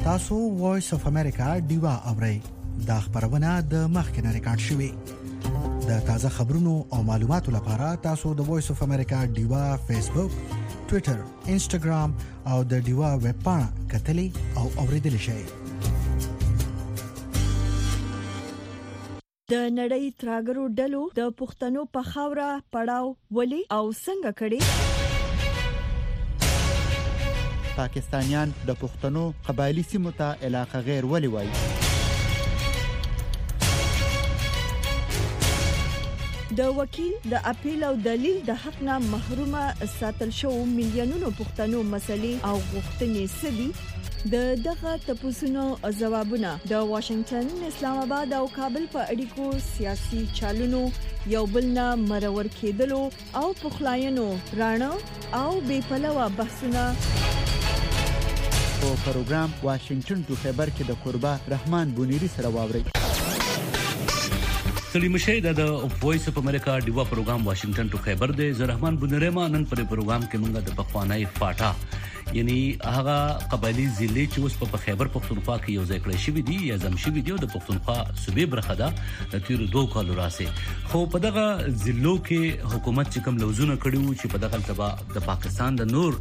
تاسو وایس اف امریکا دیوا اورئ دا خبرونه د مخکنه ریکارډ شوې د تازه خبرونو او معلوماتو لپاره تاسو د وایس اف امریکا دیوا فیسبوک ټوئیټر انسټاګرام او د دیوا ویب پاڼه کتلې او اوریدل شئ د نړۍ تراګرو ډلو د پښتنو په خاوره پړاو ولي او څنګه کړي پاکستانیان د پښتنو قبایلی سیمو ته علاقه غیر ولي وایي د وکیل د اپیل او دلیل د حق نه محرومه ساتل شو میلیونونو پښتنو مسلې او غوښتنې سدي د دغه تپوسونو جوابونه د واشنگټن اسلام آباد او کابل په اړیکو سیاسي چالونو یو بلنا مرور کېدلو او پخلاینو رانه او بے پلوه بحثونه په پروګرام واشنگټن ټو خبر کې د قربا رحمان بونيري سره واوري سلیم شه د وایس اف امریکا دیوا پروګرام واشنگټن ټو خبر دی زه رحمان بونيري ما نن پر پروګرام کې موږ د پخوانای فاټا یعنی هغه قبایلی ضلع چې اوس په خیبر پختونخوا کې یو ځای کړی شوی دی یا زم شوی دی د پختونخوا صوبې برخه ده د تیر 2 کالو راسه خو په دغه ضلعو کې حکومت چې کوم لوزونه کړیو چې په دغه تبع د پاکستان د نور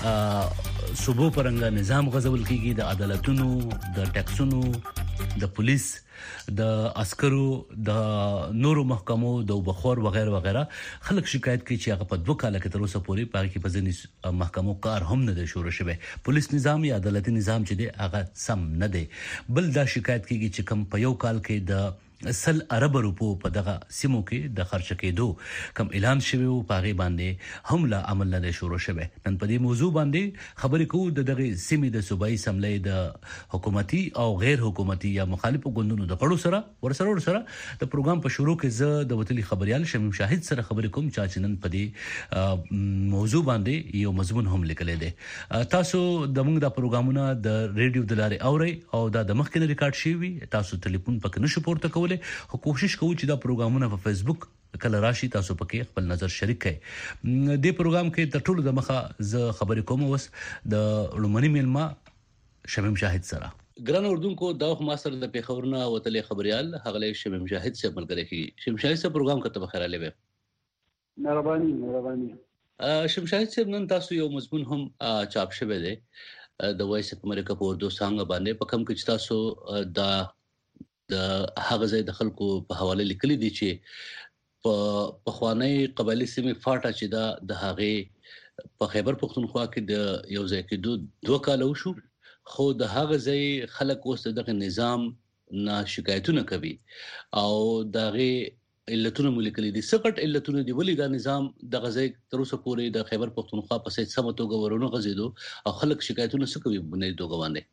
صوبو پرنګ نظام غزول کیږي د عدالتونو د ټیکسونو د پولیس د عسکرو د نورو محکمو د بخور وغیرہ وغیرہ خلک شکایت کوي چې هغه په 2 کال کې تر اوسه پورې پاره کې په ځینې محکمو کار هم نه شروع شوه پولیس نظام یا عدالتي نظام چې دی هغه سم نه دی بل دا شکایت کوي چې کم په یو کال کې د سل عرب روپو په دغه سیمو کې د خرچ کېدو کم اعلان شوی او پاغي باندې هم لا عمل نه شروع شوه نن په دې موضوع باندې خبرې کوو د دغه سیمې د صوبایي سملې د حکومتي او غیر حکومتي یا مخالفو ګوندونو د غړو سره ورسره د پروګرام په شروع کې زه د وتلي خبريال شمیم شاهد سره خبرې کوم چې نن په دې موضوع باندې یو مضمون هم لیکل دي تاسو د موږ د پروګرامونو د ریډیو د لارې اوري او د مخکنه ریکارډ شوی تاسو ټلیفون پکې نشو پورته کولای خو کوشش کوو چې دا پروګرامونه په فیسبوک کله راشي تاسو پکې خپل نظر شریک کړئ د پروګرام کې د ټولو د مخه ز خبرې کوم اوس د لومړني ملما شمیم شاهد سره ګران اردوونکو دا خو ما سره د پیښورنا وتلې خبريال هغه شمیم شاهد سره ملګری کی شمیم شاهد سره پروګرام کته بخیر علي به مهرباني شمیم شاهد سره نن تاسو یو مضمون هم چاپ شوی دی د وایس اف امریکا په اردو څنګه باندې په کوم کې تاسو دا د هغه ځای د خلکو په حواله لیکلي دي چې په خوانی قبایلی سیمې فاټا چې د هغه په خیبر پختونخوا کې د یو ځای کې 2 کال وشو خو د هغه ځای خلک اوس دغه نظام نه شکایتونه کوي او دغه علتونه ملکلي دي سقط علتونه دی ولې دا نظام د غزای تر اوسه پورې د خیبر پختونخوا په سیټ سمتو غورونو غزیدو او خلک شکایتونه سکوي بنې دوه باندې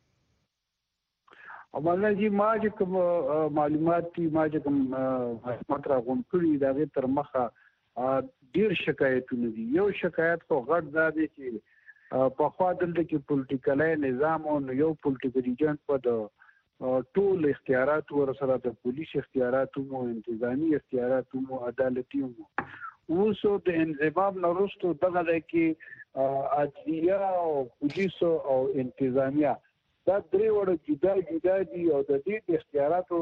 امالنا جی ما چې کوم معلومات ما چې کوم معلومات راغون کړی دا غي تر مخه ډیر شکایتونه دي یو شکایت خو غټ دا دی چې په خوا دلته کې پولیټیکل نظام او یو پولیټیکل ایجنټ په ټول اختیارات ور سره د پولیس اختیارات او انتظامی اختیارات او عدالتي اوسو د انضمام نورستو دغه کې عدلیه او پولیس او انتظامیه دا درې وړ جدا دي او د دې اختیاراتو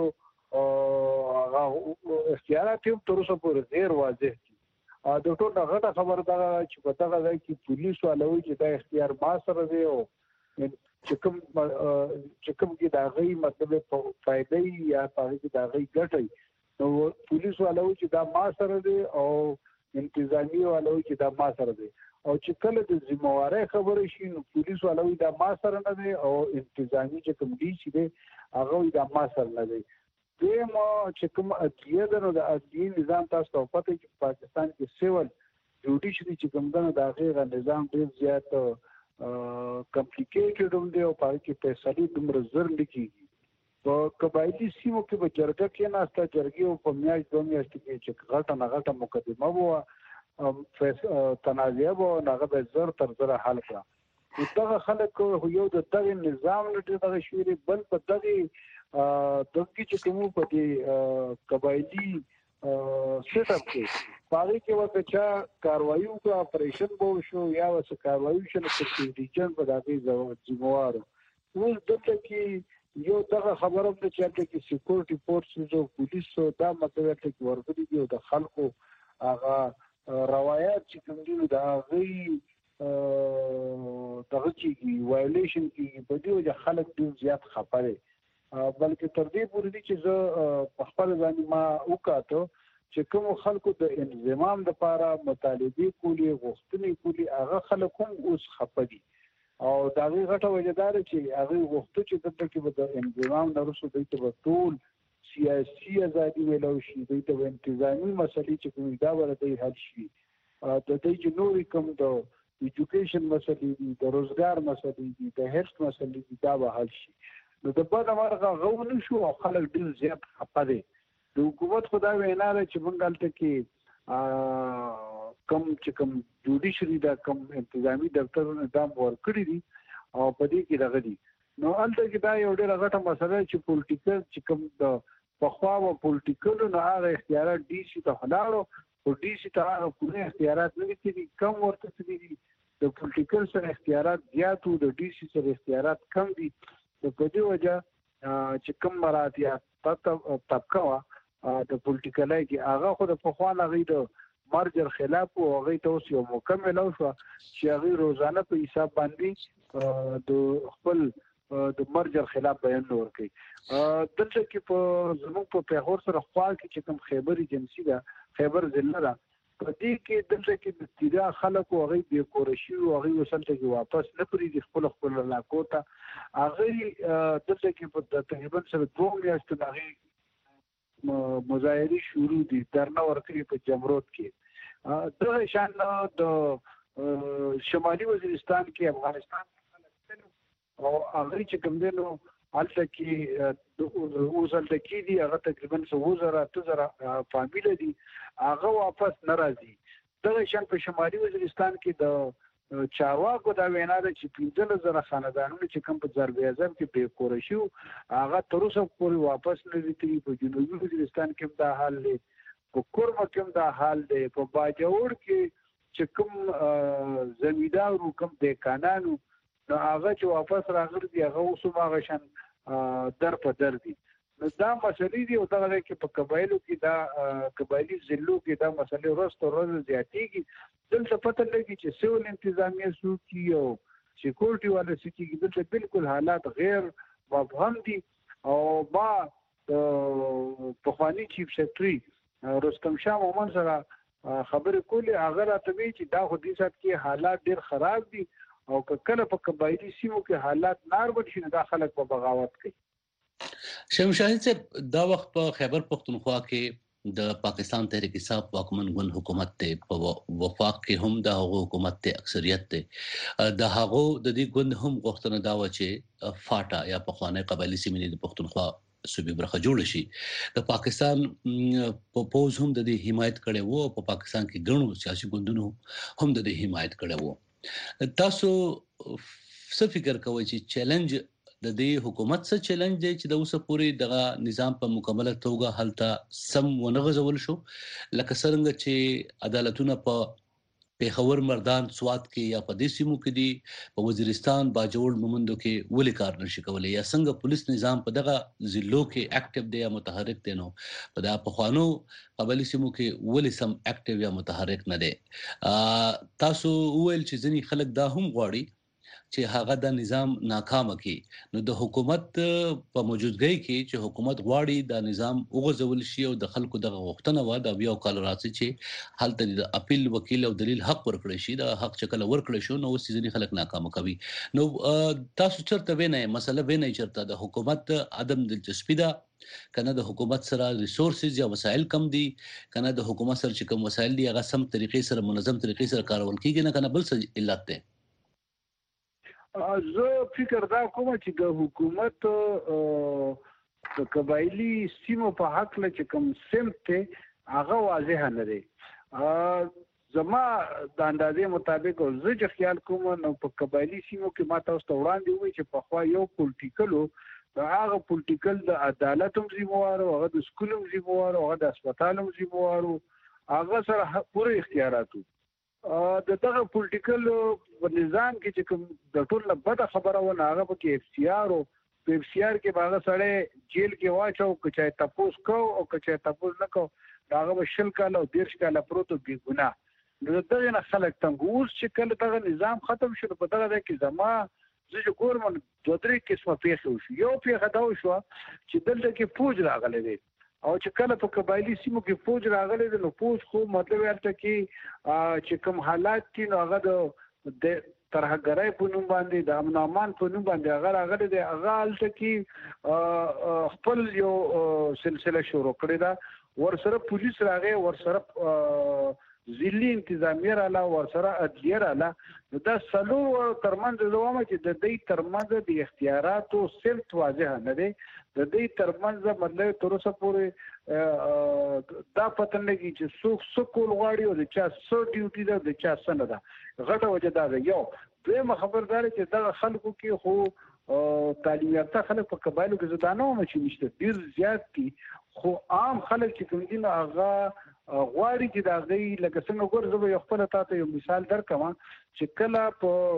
هم تر اوسه پورې ډیر واضح دي د ټول هغه خبر دا چې په دغه ځای کې پولیس والوي چې دا اختیار ما سره دی او چې کوم کې دا غي مطلب فائدې یا پاره کې دا غي ګټي نو پولیس والوي چې دا ما سره دی او انتظامی والوي چې دا ما سره دی او چې کله د ذمہواری خبرې شي نو پولیس والوي دا ما سره نه دی او انتظامی چې کوم دي چې هغه دا ما سره نه دی دمو چې کوم اتیه ده نو د اتیه نظام تاسو ته پته چې پاکستان کې سیول جوډیشري چې کوم ده دا غیر نظام ډیر زیات کمپلیکیټډ دی او پاره کې فیصله دومره زر لیکيږي په قبایلی سیمو کې به جرګه کې ناسته جرګې او په میاشت 2 میاشتې کې چې غټه مقدمه وو تنازعه وو هغه به زر تر زر حل کړه دغه خلک یو د دغه نظام لټه دغه شویری بل په دغه چې کوم په دې قبایلی سیټ اپ کې پاره کې وکړه چې کاروایی وکړه اپریشن بو شو یا وسه کاروایی شنه چې ډیجن په دغه ځوار اوس دلته کې یو دغه خبره ده چې کې سکیورټي فورسز او پولیسو دا مطلب چې ورغلي دي د خلکو هغه روایت چې کوم دي دا غي دغه چې وایلیشن کې په دې وجه خلک ډېر زیات خپه دي بلکې تر دې پورې دي چې زه په خپل ځان ما وکړو چې کوم خلکو د انضمام لپاره مطالبه کولی غوښتنې کولی هغه خلک هم اوس خپه دي او دا غي غټه وجدار چې هغه غوښتنه چې دلته کې د انضمام نرسو د ټول سیاسي ازادي ویلو شي د انتظامی مسلې چې کوم دا ورته حل شي د دې چې نورې کوم د ایجوکیشن مسلې دي د روزګار مسلې دي د هیلث مسلې دي دا به حل شي نو د بده مرغه غوونه شو او خلک ډیر زیات خپه دي د حکومت خدای وینا ده چې بنګال ته کې کم جوډیشري دا کم انتظامی دفتر نظام ورکړي دي او په دې کې راغلي نو البته کې دا یو ډېر غټه مسله چې پولیټیکل چې کوم د پخوا و پولیټیکل نو هغه اختیارات ډي سي ته خلاړو او ډي سي ته هغه پوره اختیارات نه دي کم ورته دي د پولیټیکل سره اختیارات زیات او د ډي سي سره اختیارات کم دي په دې وجه چې کوم مراتب طبقه وا د پولیټیکلای کې هغه خو د پخوانه غي د مرجر خلاف او غي ته اوس یو مکمل او چې هغه روزانه په حساب باندې د خپل د مرجر خلاف بیان ورکړي دلته کې په زموږ په پیغور سره خوا کې چې کوم خیبر ایجنسی ده خیبر ضلع ده په دې کې دلته کې د تیرا خلکو هغه د کورشي او هغه وسلته کې واپس نه پرې د خپل علاقو ته هغه دلته کې په تقریبا سره 2 میاشتې هغه مظاهرې شروع دي درنه ورکړي په جمرود کې د شان د شمالي وزیرستان کې افغانستان او هغه چې کوم دینو حالت کې اوسلته کې دي هغه تقریبا 2000 فامیل دي هغه واپس ناراضي د شان په شمالي وزیرستان کې د چارواکو دا وینا ده چې 15000 خاندانونو چې کوم په ضرب اعظم کې بے کور شو هغه تر اوسه پورې واپس نه دي په جنوبي وزیرستان کې دا حال دی په کورما کې دا حال دی په باجوړ کې چې کوم زمیدار کوم د کانانو نو هغه چې واپس راغلي دي هغه اوس هغه شان در په در دي نو دا مسلې دي او دا کې په قبایلو کې دا قبایلی ضلعو کې دا مسلې ورځ زیاتېږي دلته پته لګي چې سیول انتظامیه سو کې او سکیورټي والے سو کې دلته بالکل حالات غیر مبهم دي او با پخوانی چیف سیکرټري رستم شاه مومن سره خبرې کولې هغه راته وی چې دا خو دې سات کې حالات ډیر خراب دي او کله په قبایلی سیمو کې حالات نارمل شي دا خلک په بغاوت کوي شمشاهد صاحب دا وخت په خیبر پختونخوا کې د پاکستان تحریک انصاف واکمن ګوند حکومت ته په وفاق کې هم د هغو حکومت ته اکثریت ته د هغو د دې ګوند هم غوښتنه دا و چې فاټا یا پخوانی قبایلی سیمې د پختونخوا صوبې برخه جوړ شي د پاکستان په پوز هم د دې حمایت کړي وو په پاکستان کې ګڼو سیاسي ګوندونو هم د دې حمایت کړي وو تاسو څه فکر کوئ چې چیلنج د دې حکومت څخه چیلنج دی چې د اوسه پوری دغه نظام په مکمله توګه حالت سم ونغځول شو لکه څنګه چې عدالتونه په پیښور مردان سوات کې یا په دې سیمو کې دي په وزیرستان باجوړ مومندو کې ولې کار نشي کولای یا څنګه پولیس نظام په دغه ضلعو کې اکټیو دی یا متحرک دی نو په دا پخوانو قبایلی سیمو کې ولې سم اکټیو یا متحرک نه دی تاسو ویل چې ځینې خلک دا هم غواړي چې هغه د نظام ناکام کړي نو د حکومت په موجودګۍ کې چې حکومت غواړي د نظام وغځول شي او د خلکو د غوښتنه و د بیا کال راځي چې حالت د اپیل وکیل او دلیل حق ورکړي شي د حق چکل ورکړي شو نو سيزني خلک ناکام کوي نو تاسو چرته وینئ مسله وینئ چرته د حکومت عدم دلچسپي ده کنه د حکومت سره ریسورسز یا وسایل کم دي کنه د حکومت سره چې کوم وسایل دي هغه سم طریقې سره منظم طریقې سره کارول کیږي نه کنه بل څه علت ده زه فکر دا کوم چې د حکومت د قبایلی سیمو په حق له چې کوم سمت ته هغه واضح نه دی زما د اندازې مطابق زه چې خیال کوم نو په قبایلی سیمو کې ما تاسو ته وړاندې وی چې په خوا یو پولیټیکلو دا هغه پولیټیکل د عدالت هم ذمہوار او هغه د سکول هم ذمہوار او هغه د هسپتال هم ذمہوار هغه سره پوره اختیارات د دغه پولیټیکل نظام کې چې کوم د ټول نه بده خبره و نه هغه کې اف سی آر او په اف سی آر کې باغ سره جیل کې واچو چې تاسو کو او چې تاسو نه کو هغه بشل کاله او 10 کاله پروتو بي ګناه نو دغه نه خلک څنګه اوس چې کله دغه نظام ختم شو په دغه کې زما چې ګورمن دوه درې قسمه پیښه وشو یو پیښه دا وشو چې دلته کې فوج راغلی دی او چې کله په قبایلی سیمو کې فوج راغلی دی نو فوج خو مطلب ورته کې چې کوم حالات کې نو هغه د ترهګرای په نوم باندې د امن امان په نوم باندې هغه راغلی دی هغه الته کې خپل یو سلسله شروع کړې ده ورسره پولیس راغی ورسره ضلعي انتظامیه رااله ورسره عدلیه رااله دا څلور ترمنځ زوامه چې د دې ترمنځ د اختیاراتو سمت واضح نه دی د دې ترمنځ مطلب تر اوسه پورې دا پته نه کیږي چې څوک سکول غواړي او د چا سو ډیوټي ده د چا سن ده غټه وجه دا ده یو دویمه خبردار چې دا خلکو کې خو تعلیم یافته خلک په قبایلو کې زدانه و چې نشته ډیر زیات دي خو عام خلک چې کوم دي هغه غواړي چې دا غي لکه څنګه ګورځو یو خپل تاسو یو مثال درکم چې کله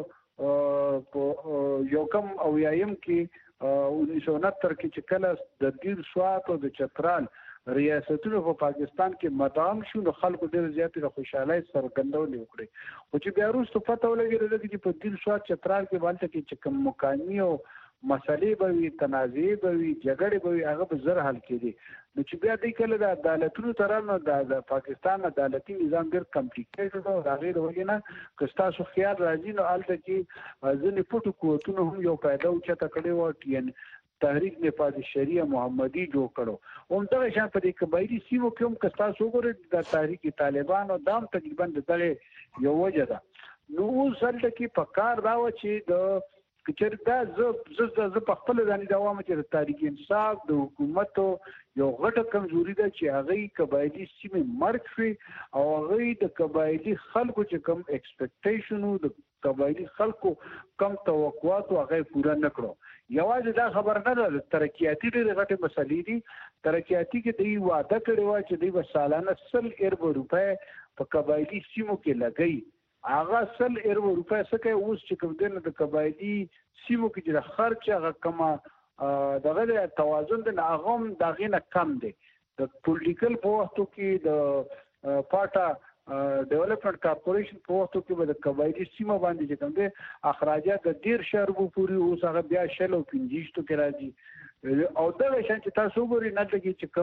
په یو کم او یایم کې 1969 کې چې کله د دیر سوات او د چترال ریاستونو په پاکستان کې مدام شو نو خلکو ډېر زیاتې خوشحالي څرګندونه وکړي او چې بیا وروسته پته ولګېده چې په دیر سوات چترال کې باندې کې چې کوم مکاني او مسلې به وي تنازعې به وي جګړې به وي هغه به زر حل کېدي نو چې بیا دې کله د عدالتونو ترانه د پاکستان عدالتي نظام ډېر کمپلیکیټډ او هغه د وجنه کستا سو خیال راځي نو الته کې ځنې پټو کوټونو هم یو پیدا او چته کړي و ټین تحریک نفاذ شریعه محمدي جوړ کړو هم دا شان په دې قبایلی سیمو کې هم کستا سو ګورې د تحریک طالبان او دام تقریبا دغه یو وجه ده نو سره کې په کار دا و چې د کچر دا ز په خپل ځانې دوام چې د تاریخ انصاف د حکومت یو غټه کمزوري ده چې هغه قبایلی سیمې مرګ شي او هغه د قبایلی خلکو چې کم ایکسپیکټیشن او د قبایلی خلکو کم توقعات هغه پوره نکړو یوازې دا خبر نه ده ترقیاتي ډېرې غټې مسلې دي ترقیاتي کې دوی وعده کړی و چې دوی به سالانه 100 ارب روپۍ په قبایلی سیمو کې لګي هغه 100 ارب روپۍ څخه اوس چې کوم دنه د قبایلی سیمو کې د خرچ هغه کما دغه توازن د هغه دغه نه کم دی د پولیټیکل په وختو کې د پاټا ډیولپمنٹ کارپوریشن په وختو کې به د قبایلی سیمه باندې چې کوم دي اخراجات د 10 شربو پوری اوس هغه بیا شلو 15 تو کې راځي او دا شان چې تاسو ګورئ نه لګي چې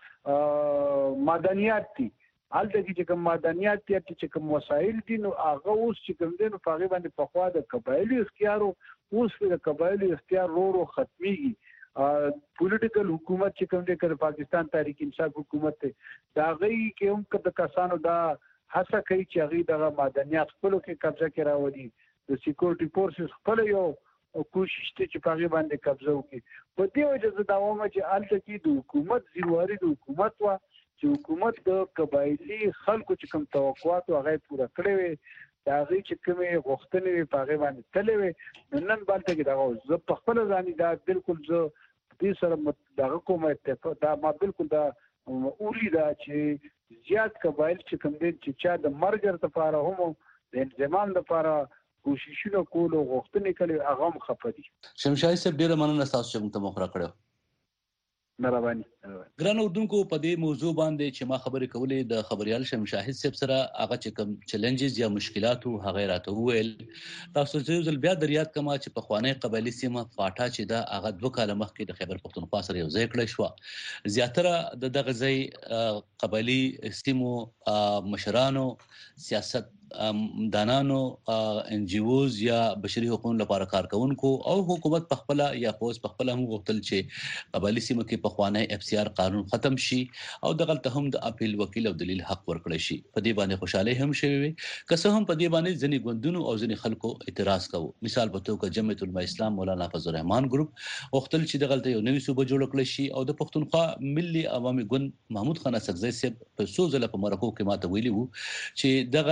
کوم معدنیات دي الته چې کوم معدنیات دي چې کوم وسایل دي نو هغه اوس چې کوم دي نو هغه باندې په خوا د قبایلی اختیارو اوس د قبایلی اختیار ورو ختميږي پولیټیکل حکومت چې کوم دی کړ پاکستان تحریک انصاف حکومت دا غي کې هم کده کسانو دا هڅه کوي چې هغه د معدنیات خپل کې قبضه کې راوړي د سکیورټي فورسز خپل یو کوشش ته چې پاغي باندې قبضه وکړي په دې وجه زه دا وایم چې الته کې د حکومت ځواري د حکومت وا چې حکومت د قبایلی خلکو چې کوم توقعات هغه پوره کړی وي دا غي چې کومه غوښتنې وي پاغي باندې تلې وي نن بالته کې دا زه په خپل ځاني دا بالکل زه دې سره دغه کومه دا ما بالکل دا اوري دا چې زیات قبایل چې کوم دي چې چا د مرګ لپاره هم د انضمام لپاره کوششونه کول او غوښتنې کوي هغه هم خپدي شمشای صاحب ډیره مننه تاسو چې موږ ته مخره کړو مهرباني ګران اردوونکو په دې موضوع باندې چې ما خبرې کولې د خبريال شمشاهد صاحب سره هغه چې کوم چیلنجز یا مشکلات هغه راته وویل تاسو ځل بیا دریات کما چې په خوانې قبایلی سیمه فاټا چې دا هغه 2 کال مخکې د خیبر پختونخوا سره یو ځای کړی شو زیاتره د دغه ځای قبایلی سیمو مشرانو سیاست دانانو ان جی اوز یا بشري حقوقو لپاره کارکونکو او حکومت په خپل یا پوز په خپل هم غوښتل چې قبایلی سیمه کې په خوانه اف سی آر قانون ختم شي او دغه ته هم د اپیل وکیل او دلیل حق ورکړي شي په دې باندې خوشاله هم شوي وي که څه هم په دې باندې ځنی غوندونو او ځنی خلکو اعتراض کوي مثال په توګه جمعیت العلماء اسلام مولانا فضل الرحمن ګروپ غوښتل چې دغه ته یو نوې صوبه جوړ کړي شي او د پښتونخوا ملي عوامي ګوند محمود خان اسقزی صاحب په سوزله په مرکو کې ماته ویلي وو چې دغه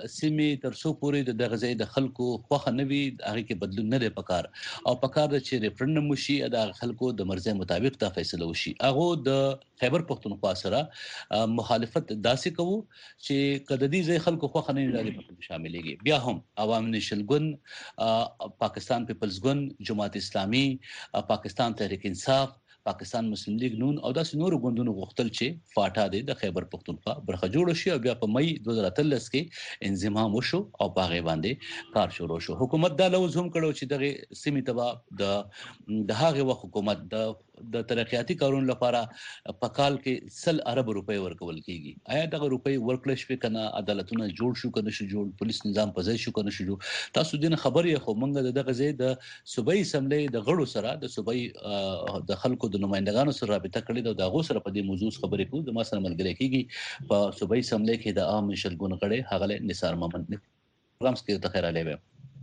سیمې تر څو پورې د غزې د خلکو خوخه نوي هغه کې بدلون نه دی پکار او پکار د چې ریفرندم وشي د خلکو د مرزي مطابق دا فیصله وشي. هغه د خیبر پختونخوا سره مخالفت داسې کوو چې کله د دې خلکو خوخه نه لري په شاملېږي. بیا هم عوام نشل ګوند، پاکستان پیپلز ګوند، جماعت اسلامي، پاکستان تحریک انصاف، پاکستان مسلم لیگ نون او داسې نور غوندونو غوښتل چې فاټا د خیبر پختونخوا برخه جوړ شي او بیا په مئی 2013 کې انضمام وشو او په هغه باندې کار شروع شو. حکومت دا لوز هم کړو چې دغه سیمې تبا د هغه وخت حکومت د ترقیاتي کارونو لپاره په کال کې 100 ارب روپۍ ورکول کیږي. آیا دغه روپۍ ورکړل شوې کنه؟ عدالتونه جوړ شو کنه شو جوړ؟ پولیس نظام په ځای شو کنه شو جوړ؟ تاسو دین خبرې خو مونږ دغه ځای د صوبایي اسمبلی د غړو سره د صوبایي د خلکو د نمائندګانو سره رابطه کړې ده. دغه سره په دې موضوع خبرې کوو. د ما سره ملګری کیږي په صوبایي اسمبلی کې د عام شلګون غړي هغه نثار محمد پروګرامس کې ته خیر علیه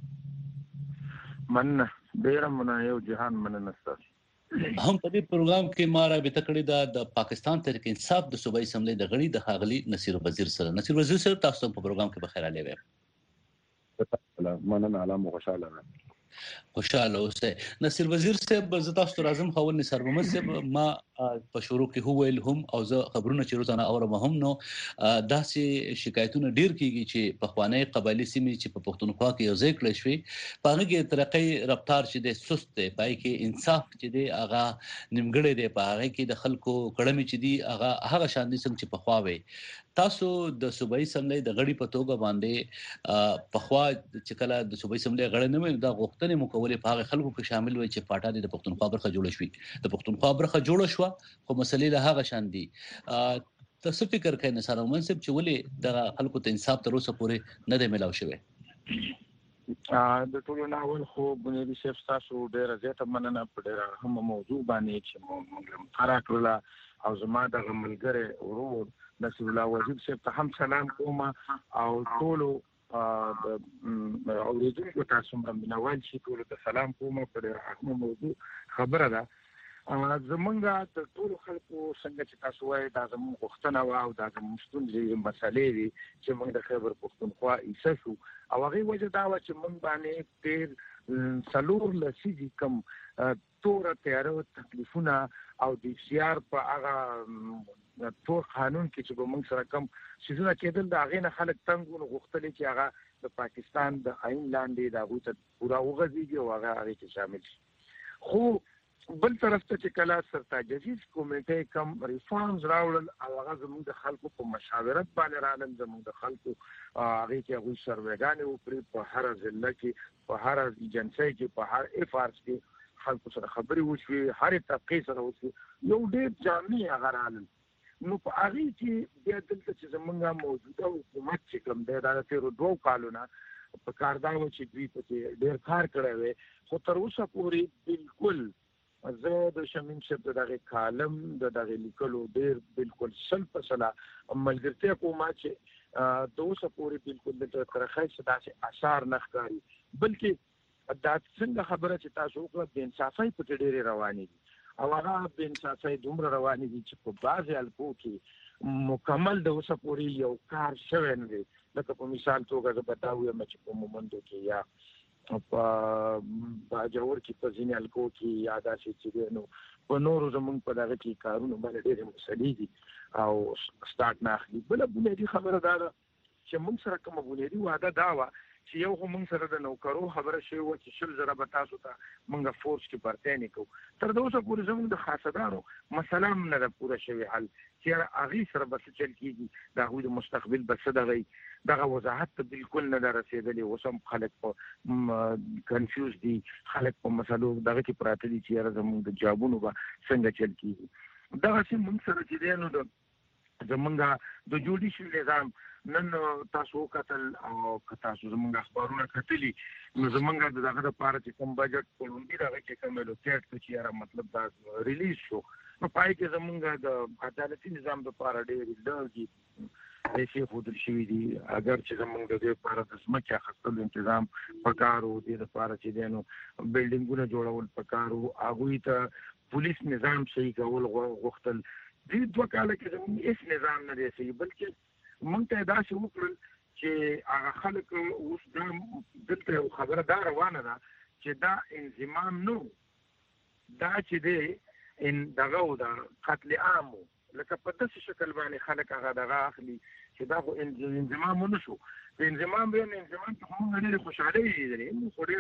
من ډیر مننه یو جهان مننه ستاسو. هم په دې پروګرام کې ما رابطه کړې ده د پاکستان تحریک انصاف د صوبایي اسمبلی د غړي د خاغلی نصیر وزیر سره. نصیر وزیر سره تاسو په پروګرام کې بخیر علیه مننه علامه خوشاله اوسه. نصیر وزیر صاحب زه تاسو ته راځم. خو نثار محمد صاحب ما په شروع کې هویل هم او زه خبرونه چې روزانه اورم هم نو داسې شکایتونه ډیر کیږي چې په خوانی قبایلی سیمې چې په پښتونخوا کې یو ځای کړی شوی په هغه کې ترقی رفتار چې د سست دی، پای کې انصاف چې دی هغه نیمګړی دی، په هغه کې د خلکو کړمې چې دی هغه شان دي څنګه چې په خوا وي. تاسو د صوبایي اسمبلی د غړي په توګه باندې په خوا چې کله د صوبایي اسمبلی غړي نه وي دا غوښتنې مکولې په هغه خلکو کې شامل وي چې پاټا د پښتونخوا برخه جوړ شي. د پښتونخوا برخه جوړ شو خو مسلې له هغه شان دي. تاسو فکر کوئ نثار محمد صاحب چې ولې د خلکو ته انصاف تر اوسه پورې نه دی ملاو شوی؟ د ټولو ناول خو بنیادی شیف تاسو ډیر زیاته مننه په ډیر هم موضوع باندې چې موږ مخاره کړل او زما د ملګری ورور نصیر الله وزیر صاحب ته هم سلام کوم او ټولو اوریدونکو تاسو مینوال شي ټولو ته سلام کوم. په ډیر اهم موضوع خبره ده. زمونږه د ټولو خلکو څنګه چې تاسو وایي دا زموږ غوښتنه او دا زموږ ستونزې مسلې دي چې موږ د خیبر پښتونخوا ایسه شو او هغه وجه دا و چې موږ باندې ډېر څلور لسیزې کم تور تیاره تکلیفونه او د سیار په هغه تور قانون کې چې موږ سره کم شیزونه کېدل د هغې نه خلک تنګونه غوښتلې چې هغه د پاکستان د آئین لاندې د هغوی ته پوره وغځېږي او هغه هغې کې شامل شي. خو بل طرف ته چې کله سرتاجزیز کمیټې کم ریفارمز راوړل او هغه زموږ د خلکو په مشاورت باندې رالل، زموږ د خلکو هغې کې هغوی سروېګانې وکړي په هر ضلع کې، په هر ایجنسۍ کې، په هر FRs کې خلکو سره خبرې وشوې، هرې طبقې سره وشوې، یو ډېر جامع هغه رالل. نو په هغې کې بیا دلته چې زموږ موجوده حکومت چې کوم دی دا د تېرو 2 کالونه په کار دا و چې دوی پکې ډېر کار کړی وی، خو تر اوسه پورې بالکل زه د شمیم صاحب د دغه کالم د دغه لیکلو ډېر بالکل 100% ملګرتیا کوم چې د اوسه پورې بالکل د ترخی څه داسې اثار نه ښکاري، بلکې دا څنګه خبره چې تاسو وکړه بې انصافۍ پکې ډېرې روانې دي او هغه بې انصافۍ دومره روانې دي چې په بعضې حلقو کې مکمل د اوسه پورې یو کار شوی نه دی. لکه په مثال توګه زه به دا ووایم چې په مومندو کې یا په باجوړ کې په ځینې حلقو کې یا داسې چې دی نو په نورو زموږ په دغه کې کارونه باندې ډېرې مسلې دي او سټارټ نه اخلي. بله بنیادي خبره دا ده چې موږ سره کومه بنیادي وعده دا وه چې یو خو موږ سره د نوکرو خبره شوې وه چې 100,000 به تاسو ته موږ فورس کې پرتې نه کوو. تر اوسه پورې زموږ د خاصدارو مسله هم نه ده پوره شوې حل چې هغې سره به څه چل کېږي، د هغوی د مستقبل به څه دغه وضاحت ته بالکل نه ده رسېدلې. اوس هم خلک په کنفیوز دي، خلک په مسلو دغه کې پراته دي چې یاره زموږ د جابونو به څنګه چل کېږي. دغسې موږ سره چې دی نو زمونږ د جوډیشل نظام نن تاسو وکتل او که تاسو زمونږ اخبارونه کتلي نو زمونږ دغه دپاره چې کوم بجټ پړوندي دغه کې کوم الوکیټ کړه چې یاره مطلب دا ریلیز شو نو پای کې زمونږ د عدالتي نظام دپاره ډېرې لږې پیسې ښودل شوي دي. اگر چې زمونږ د دې لپاره د ځمکې اخیستلو انتظام پکار و، دې دپاره چې دی نو بلډینګونه جوړول پکار و، هغوی ته پولیس نظام صحیح کول غوښتل. دې 2 کاله کې زموږ هېڅ نظام نه دی صحیح، بلکې موږ ته یې داسې وکړل چې هغه خلک اوس دا دلته خبره دا روانه ده چې دا انضمام نو دا چې دی ان دغه دا قتل عام لکه په داسې شکل باندې خلک هغه دغه اخلي چې دا خو انضمام نه شو په انضمام باندې انضمام ته موږ ډېر خوشاله یې موږ خو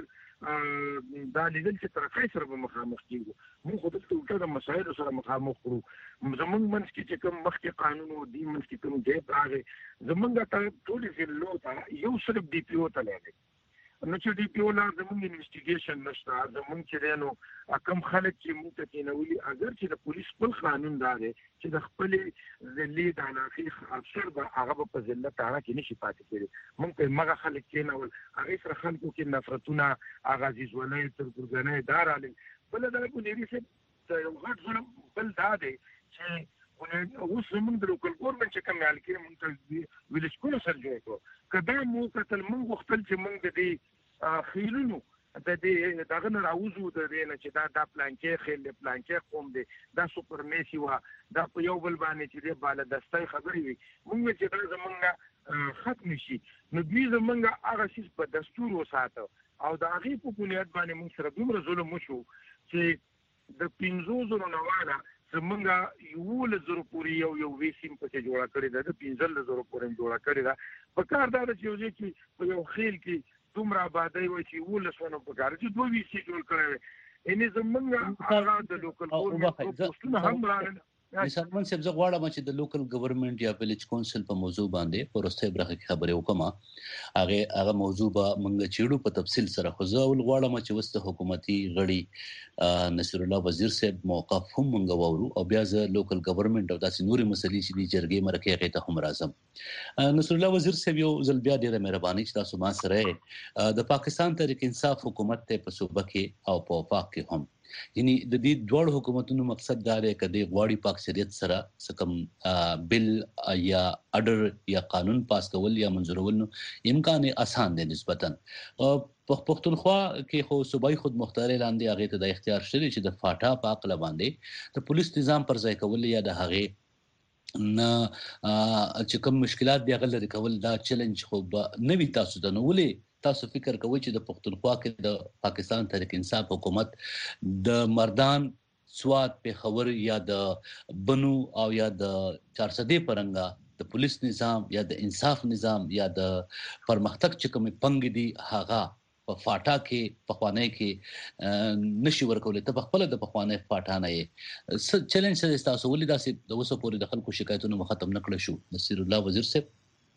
ډېر دا لیدل چې ترقۍ سره به مخامخ کېږو موږ خو دلته ټول د مسایلو سره مخامخ کړو زمونږ منځ کې چې کوم مخکې قانون او دې منځ کې کوم ګیپ راغی زمونږ ته ټولې ضلعو ته یو صرف ډي پي او ته لاړې نو چې ډي پی او لا زموږ انویسټیګیشن نشته زموږ چې نو کم خلک چې موږ ته کېنولي اگر چې د پولیس خپل قانون دا دی چې د خپل ضلعي د علاقې افسر به هغه په ضلع تاړه کې نشي پاتې کېدی موږ ته مغه خلک کېنول هغې سره خلکو کې نفرتونه هغه عزیزولۍ تربورګنۍ دا راغلل بله دا بنیري صاحب یو غټ ظلم بل دا دی چې اوس زموږ د لوکل ګورنمنټ چې کوم حالکې موږ ته ویلسکونو سره جوړ کړو که دا مو کتل موږ غوښتل چې موږ د دې خیلونو د دې دغه نه راوځو د دې نه چې دا پلانکې خیل دی پلانکې قوم دی دا سوپرمیسي وه دا په یو بل باندې چې دی بالادستۍ خبرې وي موږ چې دا زموږ ختم شي نو دوی زموږ هغه څیز په دستور وساته او د هغې په بنیاد باندې موږ سره دومره ظلم وشو چې د 500 نه واله زمونږ 11,000 پورې یو ویسیم پکې جوړه کړې ده د 15,000 پورې جوړه کړې ده په کار دا چې یو ځای کې په یو خیل کې دومره آبادۍ وایي چې 11 په کار چې 2 ویسي جوړ کړی وي یعنې زمونږ هغه د لوکل ګورنمنټ پوسټونه هم راغلل نثار صاحب زه غواړم چې د لوکل ګورنمنټ یا ویلیج کونسل په موضوع باندې په وروستۍ برخه کې خبرې وکړم هغه موضوع به موږ چیړو په تفصیل سره خو زه اول غواړم چې وسته حکومتي غړي نصیر الله وزیر صاحب موقف هم موږ وورو او بیا زه لوکل ګورنمنټ او داسې نورې مسلې چې د جرګې مرکې هغې ته هم راځم نصیر الله وزیر صاحب یو ځل بیا ډېره مهرباني چې تاسو ما سره د پاکستان تحریک انصاف حکومت ته په صوبه کې او په وفاق کې هم یعنی د دې دوه حکومتونو مقصد دا دی چې د غواړي په اکثریت سره سکم بل یا اډر یا قانون پاس کول یا منظورول نو امکان آسان دی نسبتا په پښتونخوا کې خو صوبایي خود مختار اعلان دی هغه ته د اختیار شری چې د فاټا په عقل باندې د پولیس نظام پر ځای کول یا د هغه نه چې کوم مشکلات دی هغه لري کول دا چیلنج خو نوی تاسو ته نو ولې تاسو فکر کوئ چې د پښتونخوا کې د پاکستان تحریک انصاف حکومت د مردان سوات پیښور یا د بنو او یا د 400 پرنګا د پولیس نظام یا د انصاف نظام یا د پرمختګ چې کوم پنګ دي هغه په فاټا کې پخوانی کې نشي ورکولې ته خپل د پخوانی فاټا نه یې چیلنج سره تاسو ولې داسې د وسو پورې د خلکو شکایتونو ختم نکړل شو نصیر الله وزیر صاحب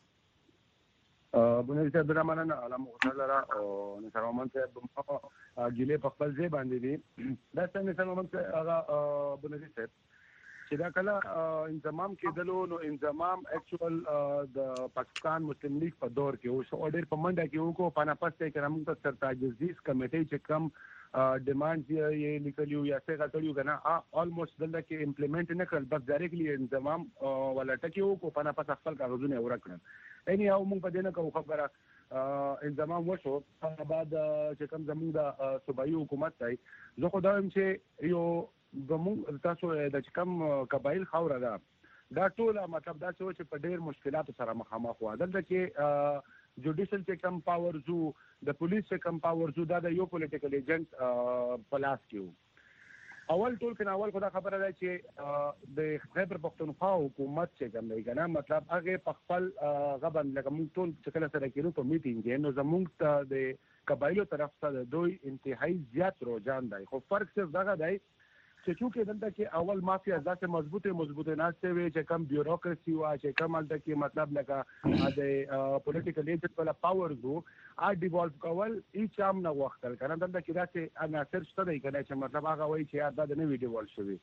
بنیادی صاحب ډېره مننه علامه غوښتنه لره او نثار محمد صاحب ګیلې په خپل ځای باندې دي دا څنګه نثار محمد صاحب هغه بنیادي صاحب چې دا کله انضمام کېدلو نو انضمام اکچوال د پاکستان مسلم لیگ په دور کې اوس اورډر په منډه کې وکړو پاناپس ته کې موږ ته سرتاجزیز کمیټې چې کم ډیمانډ یې لیکلیو یا څه غټلیو کنه آلموست دلته کې امپلیمنٹ نه کړل بس ډایرکټلی انضمام ولا ټکی وکړو پاناپس خپل کاغذونه ورکړل اني او موږ په دې نه کوو خبره انضمام وشو بعد چې کوم زموږ د صوبایي حکومت دی زه خو دا وایم چې یو زموږ تاسو د کوم قبایل خاوره ده دا ټول مطلب دا چې په ډېر مشکلاتو سره مخامخ وو دلته کې جوډیشل چې کم پاور زو د پولیس چې کم پاور زو دا د یو پولیټیکل ایجنټ پلاس کیو اول ټول کنه اول خدا خبره ده چې د خیبر پختونخوا حکومت چې کوم دی کنه مطلب هغه په خپل غبن لکه موږ ټول چې کله سره کېنو په میټینګ نو زموږ ته د قبایلو طرف ته دوی انتهایی زیات روجان دی خو فرق صرف دغه دی چې چونکې دلته کې اول مافیا ځکه مضبوطه ناشته وي چې کم بیوروکراسي وا چې کم دلته کې مطلب لکه د پولیټیکل ایجنټ ولا پاور زو ا ډیوالف کول هیڅ هم نه وختل کنه دلته کې راځي عناصر شته دی کنه چې مطلب هغه وایي چې دا نه ویډیو ول شوی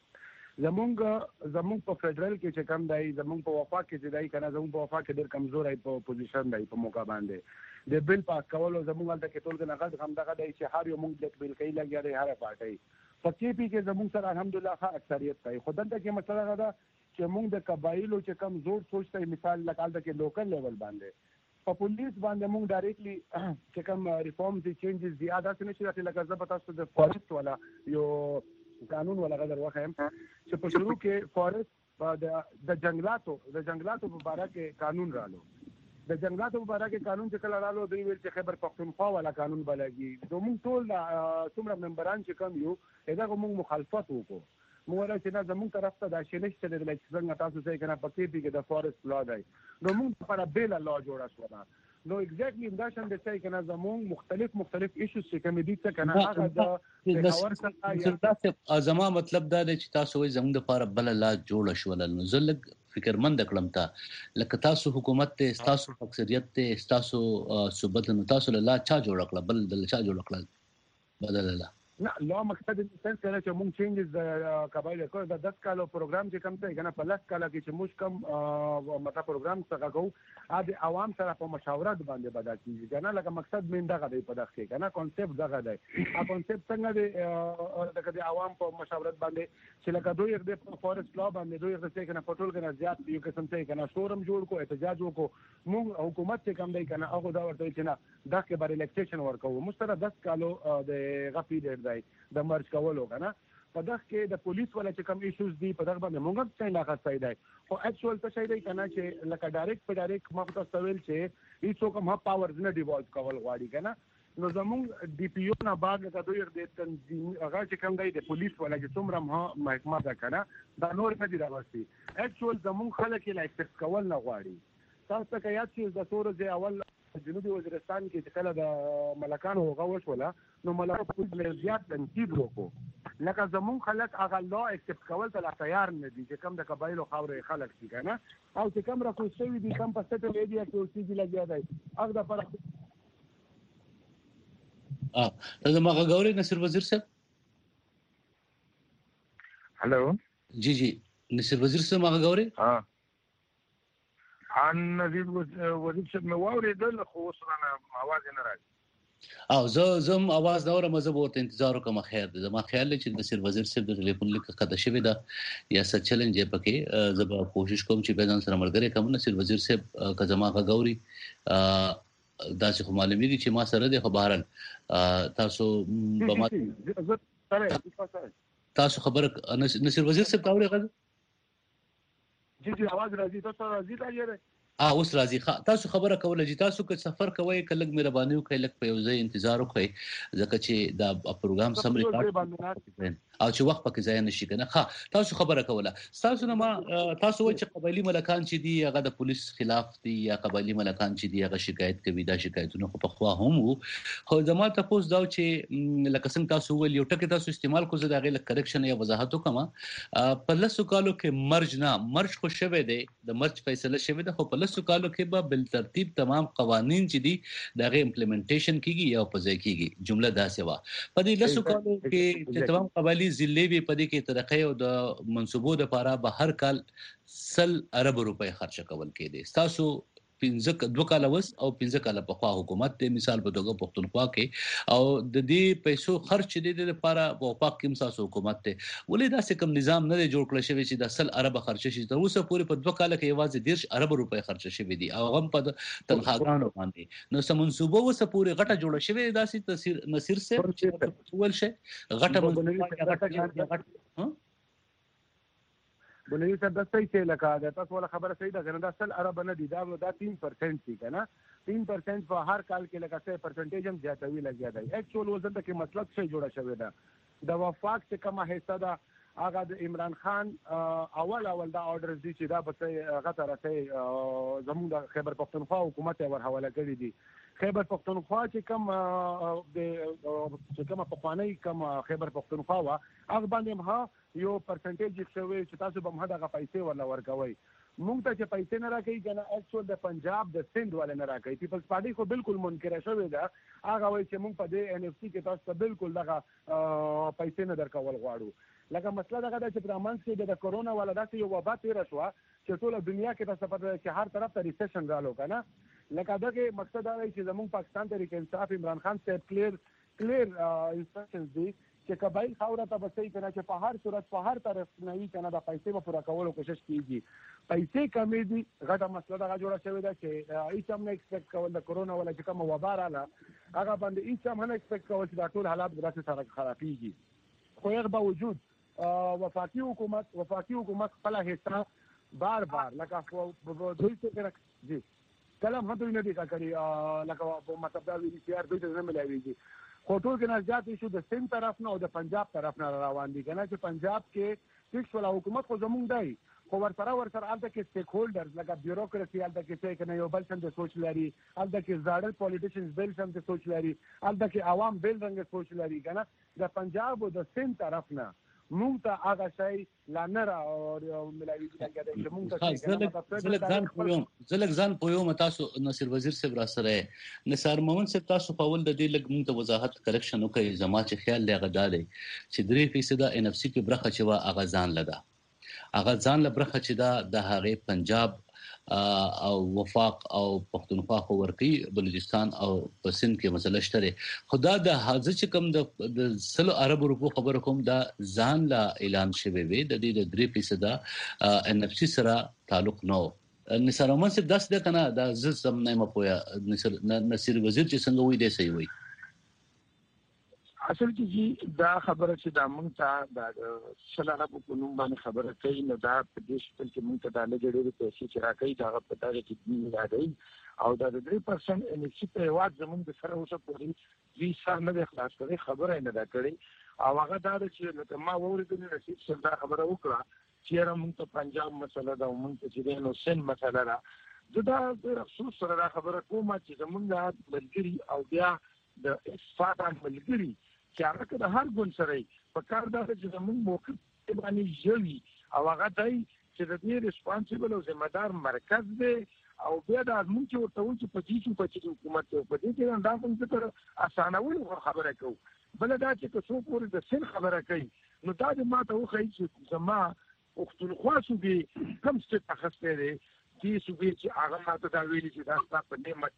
زمونږ په فدرال کې چې کم دی زمونږ په وفاق کې چې دی کنه زمونږ په وفاق کې ډېر کمزور دی په پوزیشن دی په موقع باندې د بل پاس کول زمونږ دلته کې ټول کنه غږ هم دغه دی چې هر یو مونږ د بل کوي لګیا دی هر پارټي پکې پی کې زموږ سره الحمدلله ښه اکثریت دی خو دلته کې مسله ده چې موږ د قبایلو چې کم زور سوچته مثال لکه د لوکل لیول باندې په پولیس باندې موږ ډایرکټلی چې کم ریفارمز دي چینجز دي ادا څه نشي راځي لکه زه تاسو د فارست ولا یو قانون ولا غیر واخم چې په شروع کې فارست د جنگلاتو په اړه کې قانون رالو د جنگلاتو په اړه کې قانون چې کله رالو دوی ویل چې خیبر پختونخوا والا قانون بلګي نو موږ ټول څومره ممبران چې کم یو دا موږ مخالفت وکړو موږ وایو چې نه زموږ طرف ته دا شی نشته د څنګه تاسو ځای کنه پکې پیګه د فارست لا دی نو موږ لپاره بیل لا جوړه شو نو ایگزیکټلی دا شان د ځای کنه زموږ مختلف ایشوز چې کوم دي ته کنه هغه د اور څخه زما مطلب دا دی چې تاسو وایي زموږ لپاره بل لا جوړه شو نو زلګ فکرمند کړم ته لکه تاسو حکومت ته تاسو اکثریت ته تاسو صوبت نو تاسو لا چا جوړ کړل بل دل چا جوړ کړل بدل لا نه لا مقصد د سنس کله چې موږ چینجز د قبایل کو د 10 کالو پروګرام چې کم ته کنه په لاس کاله کې چې موږ کم متا پروګرام څنګه کوو د عوام سره په مشاورت باندې بدا کیږي کنه لکه مقصد مين دغه دی په دغه کې کنه کانسپټ دغه دی ا کانسپټ څنګه دی د عوام په مشاورت باندې چې لکه دوی د فورست لا باندې دوی د څه کنه پټول کنه زیات یو قسم څه کنه شورم جوړ کو احتجاج وکړو موږ حکومت چې کم دی کنه هغه دا ورته چې نه دغه بار الیکشن ورکو مستره 10 کالو د غفی دی د مرج کولو کنه په دغه کې د پولیس ولا چې کوم ایشوز دي په دغه باندې موږ څنګه لاغت صحیح دی او اکچوال څه شي دی کنه چې لکه ډایرکټ ما په تاسو ویل چې هیڅ کوم پاورز نه ډیوالو کول غواړي کنه نو زموږ ډي پی او نه بعد د دوی د تنظیم هغه چې کوم دی د پولیس ولا چې څومره محکمه ده کنه دا نور نه دي راوستي اکچوال زموږ خلک یې لایک کول نه غواړي تاسو ته یاد شي د سورې اول جنوبي وزیرستان کې چې کله د ملکانو غوښ ولا نو ملکانو په زیات تنقید وکړو لکه زمون خلک هغه لا اکسپټ کول ته تیار نه دي چې کم د قبایلو خاورې خلک دي کنه او چې کم راکوستوي دي کم په ستو میډیا کې اوسې دي لګیا دی هغه د فرق دا ما غوړې نصر وزیر صاحب هلو جی نصر وزیر صاحب ما غوړې ان نظیر وزیر صاحب مې واورېدل خو اوس رانه आवाज نه راځي او زم आवाज دا ورم زه به انتظار کوم خیر دې ما خیال چې د سر وزیر صاحب د ټلیفون لیک قطع شوی دا یا څه چیلنج پکې زه به کوشش کوم چې به ځان سره ملګری کوم نصر وزیر صاحب کزما غوري دا چې معلومي دي چې ما سره د خبرن تاسو به تاسو خبر نصر وزیر صاحب تاوري غږ جی आवाज راځي تاسو راځي دا یې اوس راځي تاسو خبره کوله چې تاسو که سفر کوئ کله مهرباني وکړئ لکه په یو ځای انتظار وکړئ ځکه چې دا پروګرام سم ریکارډ او چې وخت پکې ځای نشي کنه تاسو خبره کوله تاسو نه ما تاسو وایي چې قبایلی ملکان چې دي هغه د پولیس خلاف دي یا قبایلی ملکان چې دي هغه شکایت کوي دا شکایتونه خو په خوا هم خو زما تاسو دا چې لکه څنګه تاسو ویل یو ټکی تاسو استعمال کوئ دا غیر کریکشن یا وضاحت وکم په لاسو کالو کې مرج خو شوه دی د مرج فیصله شوه ده خو په لاسو کالو کې به بل ترتیب تمام قوانين چې دي دغه امپلیمنټیشن کیږي یا په ځای کیږي جمله دا سوا په دې لاسو کالو کې چې تمام قبایلی ضلع به په دې کې ترقې او د منصوبو د لپاره به هر کال 100 ارب روپے خرچ کول کېدي تاسو 2 کال وس او 15 کال په خوا حکومت ته مثال په توګه پښتونخوا کې او د دې پیسو خرچ دي د لپاره په پاک کې مساسو حکومت ته ولې دا کوم نظام نه جوړ کړل شوی چې د 100 ارب خرچ شي تر اوسه پورې په 2 کال کې یوازې 10 ارب روپے خرچ شوی دي او هم په تنخواګانو باندې نو سم منصوبه وسه پورې غټه جوړه شوی داسې تاثیر نصیر سے ول شي غټه بنوي صاحب د صحیح څه لکه دا تاسو ولا خبره صحیح ده کنه دا 100 ارب نه دي دا 3% دي کنه 3% په هر کال کې لکه 1% هم زیاتوي لګیا دی اکچوال وزن ته کې مطلب څه جوړه شوی ده د وفاق څخه کومه حصہ ده هغه د عمران خان اول دا آرډر دي چې دا به هغه راځي زموږ د خیبر پختونخوا حکومت ور حواله کړی دي خیبر پختونخوا چې کوم په خوانی کوم خیبر پختونخوا وا هغه باندې ما یو پرسنټیج شوی چې تاسو به مه دغه پیسې ولا ورکوي موږ ته چې پیسې نه راکړي کنه اکچوال د پنجاب د سند ولا نه راکړي پیپلز پارټي خو بالکل منکر شوی دا هغه وایي چې موږ په دې ان اف سی کې تاسو بالکل دغه پیسې نه درکول غواړو لکه مسله دغه چې پرامانس کې د کورونا ولا داسې یو وبا تیر شو چې ټول دنیا کې تاسو په چې هر طرف ته ریسیشن رالو کنه لکه دغه مقصد دا چې زموږ پاکستان ته انصاف عمران خان سے کلیر انسټرکشنز دي چې قبایل خاوره ته بسې کنه چې په هر صورت په هر طرف نه وي کنه د پیسې په پورا کولو کوشش کیږي پیسې کمی دي غټه مسله دا جوړه شوې ده چې هیڅ هم نه ایکسپیکټ کول د کورونا ولا چې کوم وبا رااله هغه باندې هیڅ هم نه ایکسپیکټ کول چې دا ټول حالات درته سره خرابېږي خو هغه باوجود وفاقي حکومت خپل حصہ بار لکه دوی څه جی کلام هم دوی نه دي کړی لکه په مطلب دا ویلي چې دوی ته نه ملایويږي خو ټول کې نه زیات شو د سند طرف نه او د پنجاب طرف نه روان دي کنه چې پنجاب کې فکس ولا حکومت خو زمونږ دی خو ورسره الته کې سټیک هولډرز لکه بیوروکراسي الته کې څه کنه یو بل څه د سوچ لري الته کې زاړه پولیټیشنز بل څه د سوچ لري الته کې عوام بل رنګ سوچ لري کنه د پنجاب او د سند طرف نه مونږ ته هغه شی لا نه را او ملایوي څنګه دی چې مونږ ته زلک ځان پویو تاسو نصیر وزیر صاحب را سره نثار مومن صاحب تاسو په ول د دې لګ مونږ ته وضاحت کریکشن وکړي زما چې خیال لغه دالي چې 3% ان اف سي کې برخه چې وا اغازان لدا اغازان لبرخه چې دا د هغه پنجاب او وفاق او پښتونخوا خو ورکی بلوچستان او پسند کې مسله شته خدا د حاضر چې کوم د سلو عرب روپو خبر کوم دا ځان لا اعلان شوی وي د دې 3% ان اف سي سره تعلق نو نثار مومن صاحب داس د کنه دا زم نه مپویا نصیر وزیر چې څنګه وې دی صحیح وي اصل کې دا خبره چې دا مونږ ته د شلاره په نوم باندې خبره کوي نو دا په دې شکل کې مونږ ته د لګړې پیسې چې راکړي دا په دغه کې دی راځي او دا د 3% ان چې په واټ زمونږ د سره اوسه پوری وی سره نه خلاص کړي خبره نه دا کړي او هغه دا چې ما وورېدل نصیب سره دا خبره وکړه چې مونږ ته پنجاب مسله دا مونږ ته چې نو سن مسله را دا د افسوس سره دا خبره کومه چې زمونږ ملګری او بیا د اصفاق ملګری چې هغه د هر ګون سره په کار دا چې زموږ موقف باندې ژوي او هغه دای چې د دې ریسپانسیبل او ذمہ دار مرکز دی او بیا د موږ چې ورته وایي چې په دې حکومت په دې کې دا کوم څه اسانول خبره کوي بل دا چې څو پورې د سن خبره کوي نو دا د ماته وخی چې زما پښتونخوا صوبې کم څه تخصص دی چې صوبې چې هغه ماته دا ویلي چې دا ستاسو په نعمت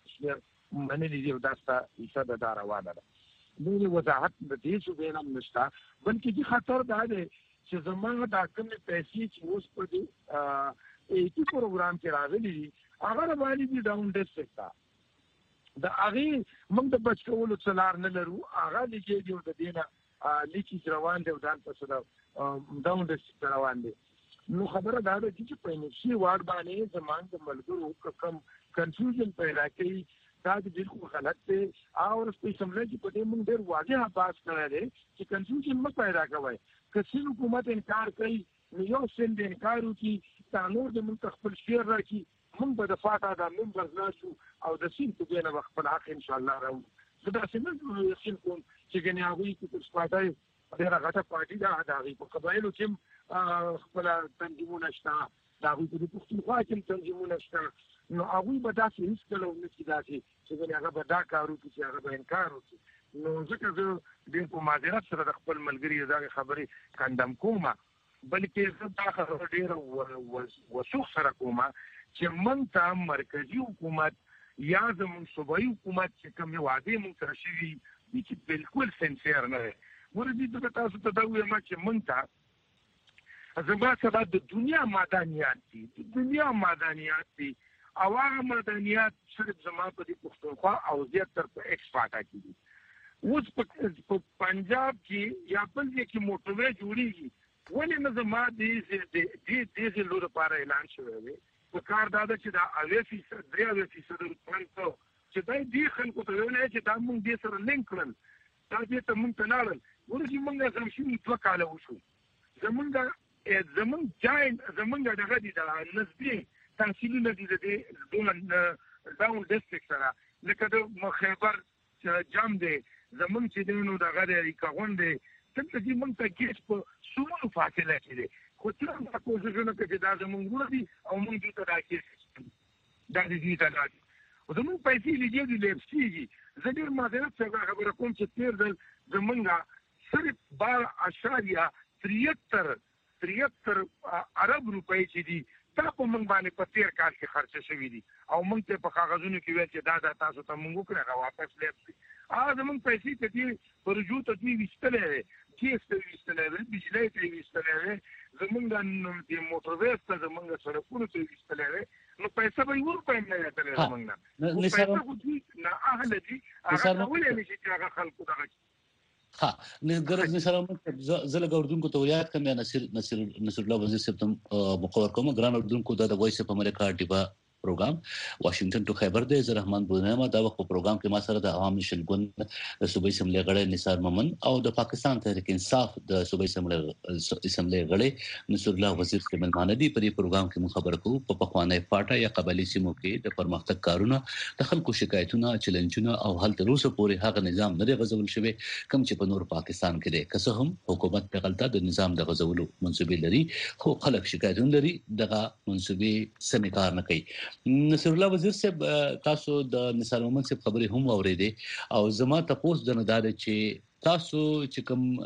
منلي دی دا ستاسو ایسه د روانه ده نو وضاحت د دې څه وینم نشته بلکې د خطر دا دی چې زمونږ د حکومت پیسې چې اوس په دې ایټي پروګرام کې راغلي دي هغه باندې د ډاون ډیسټریکټ دا هغه موږ د بچولو څلار نه لرو هغه لګي دی د دینه لیکي روان دی ځان په سره ډاون ډیسټریکټ روان دی نو خبره دا ده چې په نشي وارد باندې زمونږ د ملګرو کم کنفیوژن پیدا کوي دا د بالکل غلط دی او په سمله کې په دې موږ ډېر واضح باس کړی دی چې کنفیوژن مه پیدا کوئ که سین حکومت انکار کوي نو یو سین د انکار وکړي تنور د موږ خپل شعر راکړي موږ به د فاټا د ممبر ناشو او د سین په دې نه خپل حق ان شاء الله راو زه دا څنګه یقین کوم چې ګنې هغوی چې سپاټای ډېره غټه پارټي ده د هغوی په قبایلو کې خپل تنظیمونه شته د هغوی په پښتونخوا کې تنظیمونه شته نو هغوی به داسې هیڅ کله ونه کړي داسې چې هغه به دا کار وکړي چې هغه به انکار وکړي نو ځکه زه ډېر په معذرت سره د خپل ملګري دغه خبرې کندم کومه بلکې زه دا خبره ډېره وسوخ سره کومه چې موږ ته مرکزي حکومت یا زموږ صوبایي حکومت چې کوم وعدې موږ سره شوي دي چې بالکل سنسیر نه دی ورته د تاسو ته دا وایم چې موږ ته زما سره د دنیا معدنیات دي د دنیا معدنیات دي او هغه مدنیات صرف زما په دې پښتونخوا او زیاتره په ایکسپاټا کې دي اوس په پنجاب کې یا بل ځای کې موټروي جوړیږي ولې نه زما دې لور لپاره اعلان شوی دی په کار دا ده چې دا 3% روپانو چې دا دې خلکو ته ویل چې دا موږ دې سره لینک کړل دا دې ته موږ ته لاړل ورته موږ سره شي 2 کاله وشو زمونږ دغه دي د نسبي تحصیلونه دي د ډاون ډیسټریکټ سره لکه د خیبر جام دی زمونږ چې دی نو دغه دی کاغون دی څنګه چې موږ ته کېس په سمونو فاصله کې دی خو څنګه دا کوششونه کوي چې دا زمونږ ګوره دي او موږ دې ته دا کېس دا دې ته دا او زمونږ پیسې لګي دي لپسیږي زه ډېر معذرت سره خبره کوم چې تیر ځل زمونږ صرف 12.73 ارب روپۍ چې دي تا په موږ باندې په تیر کال کې خرچ شوي دي او موږ ته په کاغذونو کې ویل چې دا تاسو ته موږ وکړه واپس لپسي زمونږ پیسې ته دي پرجو ته دي وستلې وي کیس ته وستلې وي بجلی ته وستلې وي زمونږ د موټروي ته زمونږ سړکونو ته وستلې وي نو پیسې به یو په نه راځي زمونږ نه پیسې خو دې نه اهل دي هغه ولې نشي چې هغه خلکو دغه ها نګرز نشره زله ګوردونکو ته یاد کمه نصیر الله وزیر صاحب تم مقرر کوم ګران اردوونکو د وایس اپ امریکا ډیبا پروګرام واشنگټن ټو خیبر دی. زه رحمان بونیما دا وخت په پروګرام کې ما سره د عوام نشل ګوند د صوبایي اسمبلی غړی نثار مومن او د پاکستان تحریک انصاف د صوبایي اسمبلی غړی نصر الله وزیر کې ملمانه دي. په دې پروګرام کې موږ خبرې کوو په پخوانی فاټا یا قبایلی سیمو کې د پرمختګ کارونه، د خلکو شکایتونه، چیلنجونه او حل تر اوسه پورې هغه نظام نه دی غځول شوی کوم چې په نور پاکستان کې دی. که څه هم حکومت په غلطه د نظام د غځولو منسوبې لري خو خلک شکایتونه لري دغه منسوبې سمې کار نه کوي. نصر الله وزیر صاحب تاسو د نثار مومن صاحب خبرې هم اورېدې او زما تاسو د ندار چې تاسو چې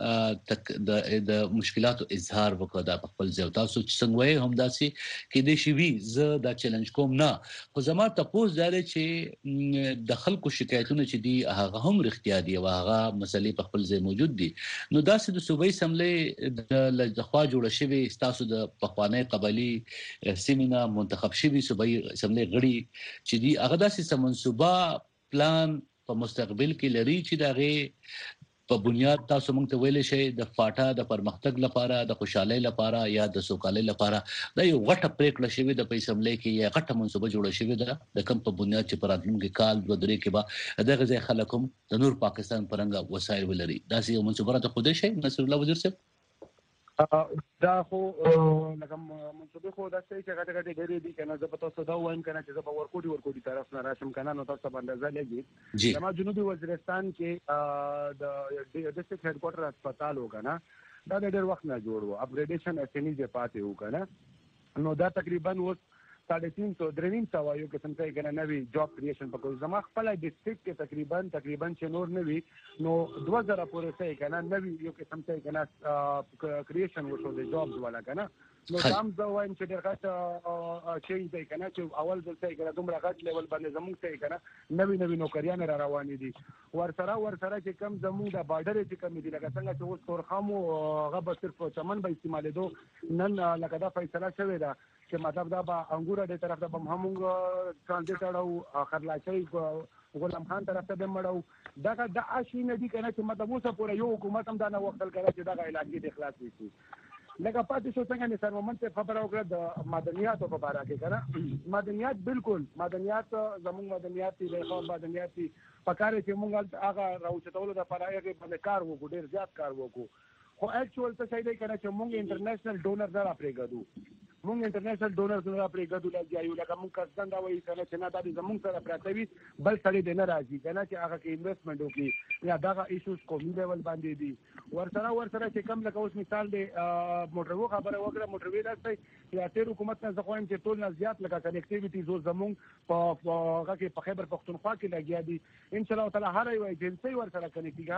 کوم د مشکلاتو اظهار وکړه د خپل ځای تاسو چې څنګه وایي هم داسي کې د شی وی زه دا چیلنج کوم نه، خو زما تاسو دا چې د خلکو شکایتونه چې دي هغه هم رښتیا دي او هغه مسلې په خپل ځای موجود دي. نو داسې د صوبایي اسمبلی د خوا جوړ شوی تاسو د پخوانی قبایلی سیمینه منتخب شوی صوبایي اسمبلی غړي چې دي هغه داسې منصوبه پلان په مستقبل کې لري چې دغه په بنیاد تاسو موږ ته ویل شي د فاټا د پرمختګ لپاره، د خوشحالۍ لپاره یا د سوکالۍ لپاره دا یو غټه پریکړه شوی د اسمبلی کې یا غټه منصوبه جوړه شوی ده د کوم په بنیاد چې پراتلونکي کال 2-3 کې به دغه ځای خلک هم د نور پاکستان پرنګ وسایل ولري. دا یو منصوبه ته خوده شي نصر الله وزیر صاحب دا خو لکه منصوبه خو دا چې غټه غټه ډېرې دي کنه. زه په تاسو دا وایم کنه چې زه په ورکوټي طرف نه راشم کنه نو تاسو باندې ځل لګي زما جنوبي وزیرستان کې د ډیسټریکټ هډ کوارټر هسپتال وکنه دا ډېر وخت نه جوړ وو اپګریډیشن اسنی چې پاتې وو کنه نو دا تقریبا اوس 350 یو قسم ته کنه نوی جاب کریشن پکې زما خپل ډیسټریکټ کې تقریبا چې نور نوی نو 2000 پورې ته کنه نوی یو قسم ته کنه کریشن وشو د جاب والا کنه نو دام دا وایم چې ډېر غټ چینج دی کنه چې اول ځل کنه دومره غټ لیول باندې زموږ ته کنه نوی نوکریان را روان دي ورسره چې کم زموږ د بارډر چې کم دي لکه څنګه چې اوس تورخمو غو صرف چمن به استعمالېدو نن لکه دا فیصله شوې ده چې مطلب دا به انګور د طرف ته به هم ترانزیت اړو خرلاچي غلام خان طرف ته مړو دا د آشي نه دي کنه چې مطلب اوسه پورې یو حکومت هم دا نه وختل کړي چې دا علاقې د اخلاص وي. لکه پاتې شو څنګه نثار مومن ته خبره وکړه د مدنیاتو په اړه کې کنه مدنیات بالکل مدنیات زموږ مدنیات دي له مدنیات پکاره چې موږ هغه راوچتولو د لپاره یې باندې کار وکړو ډیر زیات کار وکړو خو اکچوال څه شي دی کنه چې موږ انټرنیشنل ډونر نه راپریږدو موږ انټرنیشنل ډونر نه راپریږدو لږه لکه موږ کسان دا وایي کنه چې نه دا زموږ سره پراته وي بل سړی دی نه راځي کنه چې هغه کې انویسټمنټ وکړي یا دا ایشوز قومي لیول باندې دي ورسره چې کم لکه اوس مثال دی موټروي خبره وکړه موټروي راځي یا تیر حکومت نه ځخوایم چې ټول نه زیات لکه کنیکټیویټي زو زموږ په هغه کې په خیبر پختونخوا کې لګیا دي ان شاء الله تعالی هر یو ایجنسی ورسره کنیکټیږي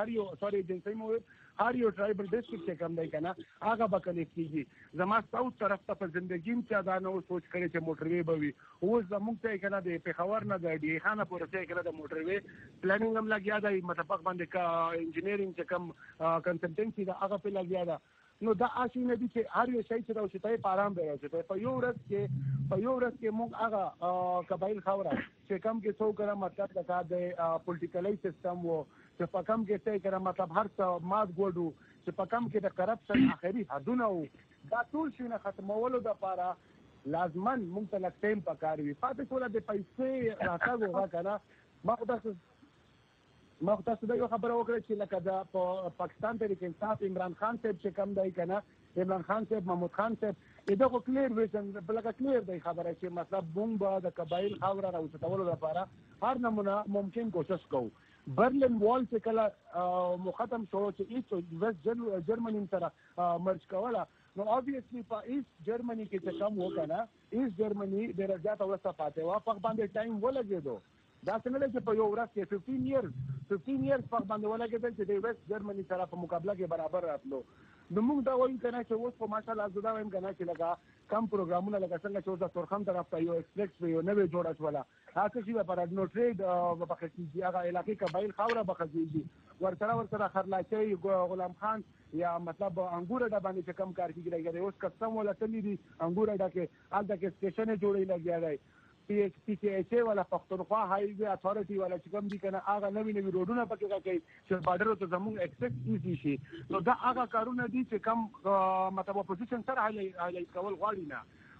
هر یو ټرایبل ډیسټریکټ چې کم دی کنه هغه به کنیکټیږي زما ساوث طرف ته په ژوندګي چې دا نو سوچ کړي چې موټروي به وي اوس زموږ ته کنه د پیښور نه د ډی خانه پورې ته کنه د موټروي پلانینګ هم لګیا دی متفق باندې کا انجینیرینګ چې کم کنسلټنسي دا هغه په لګیا ده نو دا آشي نه دي چې هر یو شی چې راوځي په آرام دی راوځي په یو ورځ کې موږ هغه قبایل خاوره چې کم کې څو کړه مطلب دا د پولیټیکلای سیستم وو چې په کم کې څه کړه مطلب هر څه مات ګوډو چې په کم کې د کرپشن اخري حدونه وو دا ټول شي نه ختمولو د لپاره لازمن موږ ته لږ ټایم پکار وي پاتې ټول د پیسې راټاګو کنه ما خو تاسو دا یو خبره وکړه چې لکه د پاکستان تحریک انصاف عمران خان صاحب چې کم دی کنه عمران خان صاحب محمود خان صاحب دا خو کلیر ویژن بلکه کلیر دی خبره چې مطلب موږ به د قبایل خاوره راوچتولو لپاره هر نمونه ممکن کوشش کوو. برلین وال چې کله ختم شو چې ایست ویسټ جرمني سره مرج کوله نو obviously په ایست جرمني کې چې کم وکنه ایست جرمني ډېر زیات ورسته پاتې وا په باندې ټایم ولګېدو دا څنګه چې په یو ورځ کې 15 years په باندې ولګېدل چې د ویسټ جرمني سره په مقابله کې برابر راتلو نو موږ دا وایو کنه چې اوس په ماشاءالله زدا وایم کنه چې لگا کم پروګرامونه لکه څنګه چې اوس د تورخم طرف ته یو ایکسپلیکس یو نوې جوړه شوله هغه چې په راډنو ټریډ په خصيږي هغه علاقې قبایل خاوره بخځيږي ورسره خرلاچي غلام خان یا مطلب انګور د باندې چې کم کار کیږي لګي اوس کسم ولا تللی دي انګور ډکه الته کې سټیشن جوړی لګیا دی پی ایچ ای ولا پختونخوا هایوی اتھارټي ولا چې کوم دي کنه هغه نوی روډونه پکې راکړي چې بارډر ته زموږ ایکسس ایزي شي نو دا هغه کارونه دي چې کم مطلب اپوزیشن سره هایلایټ کول غواړي نه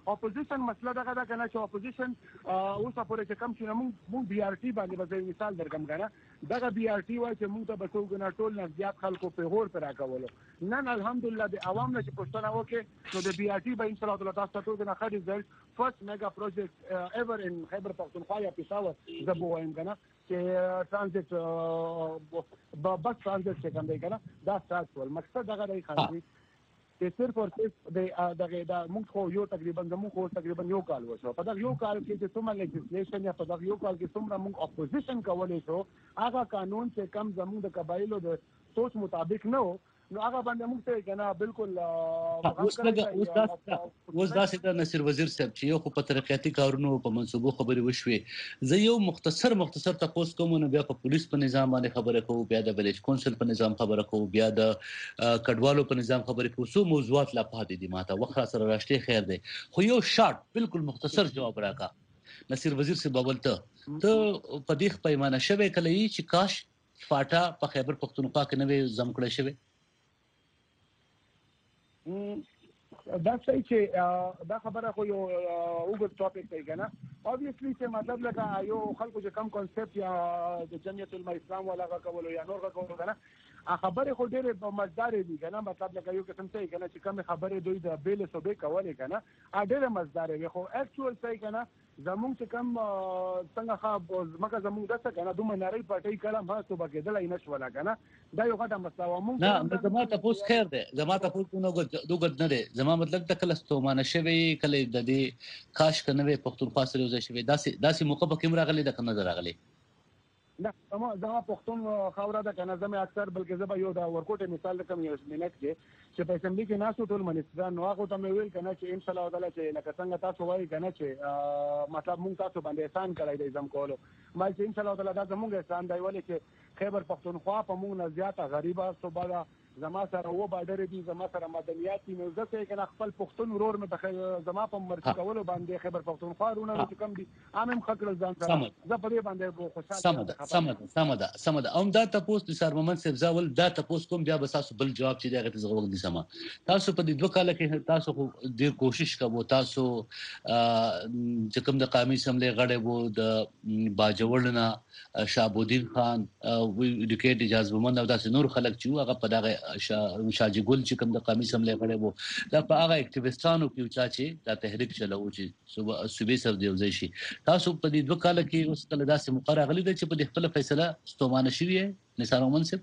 اپوزیشن مسله دغه دا کنه چې اپوزیشن اوس پورې چې کم شنه مونږ بي ار ټي باندې به مثال درکم کنه دغه بي ار ټي وای چې مونږ ته بسو کنه ټول نه زیات خلکو په هور پر راکولو نن الحمدلله د عوام نه چې پښتنه وکي نو د بي ار ټي به ان شاء الله تاسو ته کنه خاري ريزلټ فرست میگا پروجیکټ ایور ان خیبر پختونخوا یا پېښور زبو وایم کنه چې ترانزیت بس ترانزیت څنګه کوم دی کنه دا ساتل مقصد دغه دی خاصي چې صرف او صرف دا موږ خو یو تقریبا یو کال وشو په دا یو کال کې چې څومره لیجسلیشن یا په دا یو کال کې څومره موږ اپوزیشن کولای شو هغه قانون چې کم زموږ د قبایلو د سوچ مطابق نه و نو هغه باندې موږ ته کنه بالکل اوس دا چې نصیر وزیر صاحب چې یو خو په ترقیاتي کارونو په منصوبو خبرې وشوي زه یو مختصر تاسو کوم نو بیا په پولیس په نظام باندې خبره کوم بیا د ویلیج کونسل په نظام خبره کوم بیا د کډوالو په نظام خبرې کوم څو موضوعات لا پاتې دي ماته وخت سره راشته خیر دی خو یو شارټ بالکل مختصر جواب راکا نصیر وزیر صاحب ته په دې پیمانه شوه کله چې کاش فاټا په خیبر پختونخوا کې نوې زم کړی شوی دا صحیح چې دا خبره خو یو وګړو ټاپک دی کنه obviously چې مطلب لکه یو خلکو چې کم کانسپټ یا د جمعیت العلماء اسلام ولا کولو یا نور کولو کنه خبره خو ډېر مزدار دي کنه مطلب لکه یو قسم څه کنه چې کم خبره دوی د بیل صوبې کولې کنه ډېر مزدار وي خو اکچوال څه کنه زمونږ چې کم څنګه خاب مګه زمونږ دسه کنه دوه نړۍ پټي کړه ما صبح کېدل نه شو ولا کنه دا یو غټه مسله و مونږ نه زما ته پوس خیر ده زما ته پوس نو دوګد نه ده زما مطلب د کله ستومانه شوی کله د دې کاش کنه پختونخوا سره یو ځای شوی داسې موقع په کوم راغلی د کنه راغلی نه زما پښتون خاوره ده کنه زما اکثر بلکې زما یو دا ورکوټه مثال کوم یو منټ کې چې په اسمبلی کې ناسو ټول منستران نو هغه ته ویل کنه چې ان شاء الله تعالی چې لکه څنګه تاسو وایي کنه چې مطلب مونږ تاسو باندې احسان کړی دی زم کولو ما چې ان شاء الله تعالی دا زموږ احسان دی ولې چې خیبر پختونخوا په مونږ نه زیاته غریبه صوبه ده زما سره و بارډر دي زما سره مدنیات دي نو ځکه کنه خپل پښتون ورور مې زما په مرکه کولو باندې خیبر پختونخوا رونه چې کم دي عامم خکل ځان سره زه په دې باندې خوشاله سمده اوم دا تاسو د سرمن صاحب زاول دا تاسو کوم بیا به تاسو بل جواب چې دغه زغوګ دي سما تاسو په دې دوه کال کې تاسو ډیر کوشش کوو تاسو چې کوم د قومي سملې غړې وو د باجوړنا شابودین خان وی ډیکټ اجازه ومن او داسې نور خلک چې هغه په دغه شاجي ګل چې کوم د قومي سملې غړې وو دا په هغه اکټیویستانو کې چې دا تحریک چلاو چې صوبې سر دی وځي شي تاسو په دې دوه کال کې اوس کله داسې مقرره غلي چې په دې خپل فیصله ستومانه شوی نثار منصب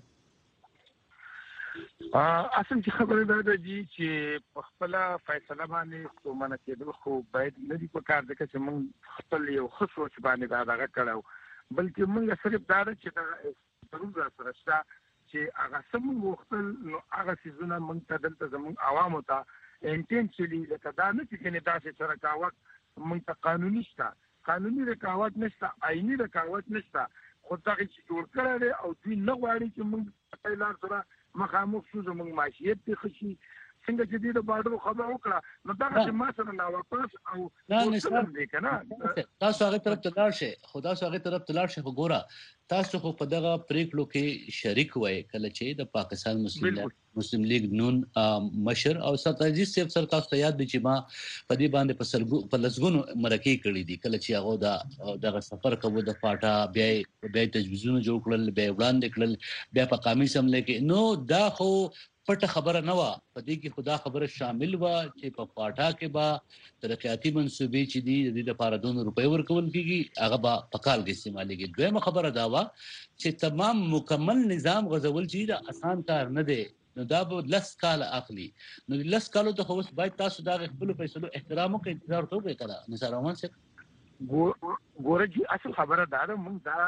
اصل چې خبره ده چې په خپل فیصله باندې ستومانه کېدل خو باید نه دی په کار ده چې موږ خپل یو خصوص باندې دا دغه کړو بلکې موږ صرف دا چې دا ضرور سره شته چې هغه سم وختل نو هغه سيزونه موږ ته دلته زموږ عوامو ته انټنشنلی لکه دا نه چې کنه تاسو سره کاوت موږ ته قانوني رکاوټ نشته آئینی رکاوټ نشته خو دا چې جوړ کړل او دوی نه غواړي چې موږ په لار سره مخامخ شو زموږ معیشت ته خشي څنګه چې دې د بارډر خبره وکړه نو دا چې ما سره لا واپس او تاسو هغه طرف ته لاړ شئ خدا سو هغه طرف ته لاړ شئ وګوره تاسو خو په دغه پریکړو کې شریک وای کله چې د پاکستان مسلم لیگ نون مشر او ستاجي صاحب سره تاسو ته یاد دي چې ما په دې باندې په لسګونو مرکې کړې دي کله چې هغه دغه سفر کوو د فاټا بیا تجویزونه جوړ کړل بیا وړاندې کړل بیا په قومي سملې کې نو دا خو پټه خبره نه و په دې کې خدا خبره شامل و چې په فاټا کې با ترقیاتي منصوبې چې دي د لپاره 2 روپۍ ورکول کیږي هغه با پکال کې استعمالېږي دویمه خبره دا و چې تمام مکمل نظام غزول چې دا آسان کار نه دی نو دا به لس کال اخلي نو لس کالو ته خو باید تاسو دا خپل فیصلو احترام او انتظار ته وکړه نثار روان څه ګورجی اصل خبره دا ده موږ دا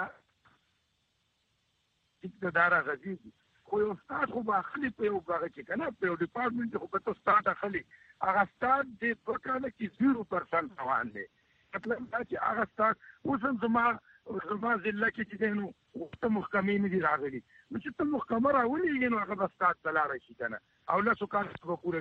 چې دا راغلي خو یو سٹارټ خو اخلي په یو هغه کې کنه په یو ډپارټمنټ خو په تو سٹارټ اخلي هغه سٹارټ دې ورکړل چې 0% روان دي مطلب دا چې هغه سٹارټ اوسم زما ضلع کې چې نو ته محکمې نه دي راغلي نو چې ته محکمه راولې نو هغه سٹارټ تلار شي کنه او لا څوک په پوره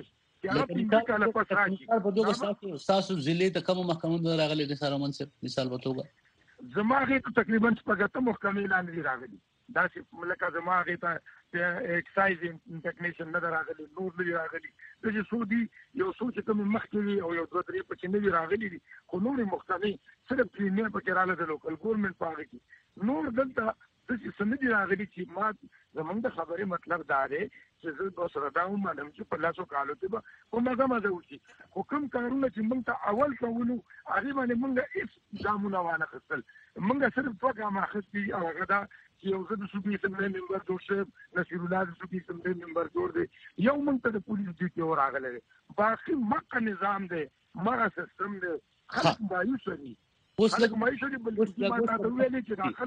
تاسو ضلع ته کوم محکمه راغلي د سره منصب مثال وتوګه زما غي تقریبا شپږ محکمې لاندې راغلي دا چې لکه زما هغې ته اکسایز ټیکنیشن نه ده راغلی، نور نه دي راغلي، دا چې څو دي یو څو چې کومې مخکې وي او یو 2-3 پکې نه دي راغلي دي، خو نورې مختلف صرف پریمیر پکې راغله د لوکل ګورنمنټ په هغې کې، نور دلته داسې څه نه دي راغلي چې ما زموږ د خبرې مطلب دا دی چې زه به سره دا ومنم چې په لاسو کالو کې به په مزه وشي، خو کوم کارونه چې موږ ته اول کولو هغې باندې موږ هېڅ ګامونه وانخیستل، موږ صرف 2 ګامه اخیستي او هغه دا چې یو زه د صوبې اسمبلۍ ممبر جوړ شوم، نصیرالله د صوبې اسمبلۍ ممبر جوړ دی، یو موږ ته د پولیس ډیوټي ورغلی دی، باقي مقه نظام دی، مغه سیستم دی، خلک مایوسه دي. اوس خلک مایوسه دي، بلکې ما ته ویلې چې دا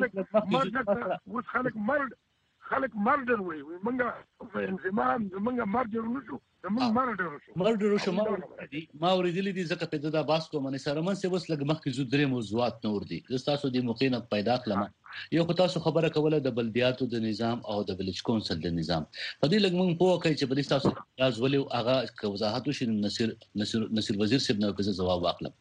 خلک مرډر وایي، موږ انضمام زموږ مرډر نشو، زموږ مرډر شو. ما اورېدلي دي ځکه پیدا دا باس کوم نه سره من څه وس لګ مخکې زو درې موضوعات نور دي تاسو د موقع نه پیدا کړم. یو خو تاسو خبره کوله د بلدیاتو د نظام او د ویلیج کونسل د نظام په دې لګ موږ پوه کوي چې په دې تاسو راز ولې هغه وضاحت وشي. نصیر وزیر صاحب نو په ځواب واخلم.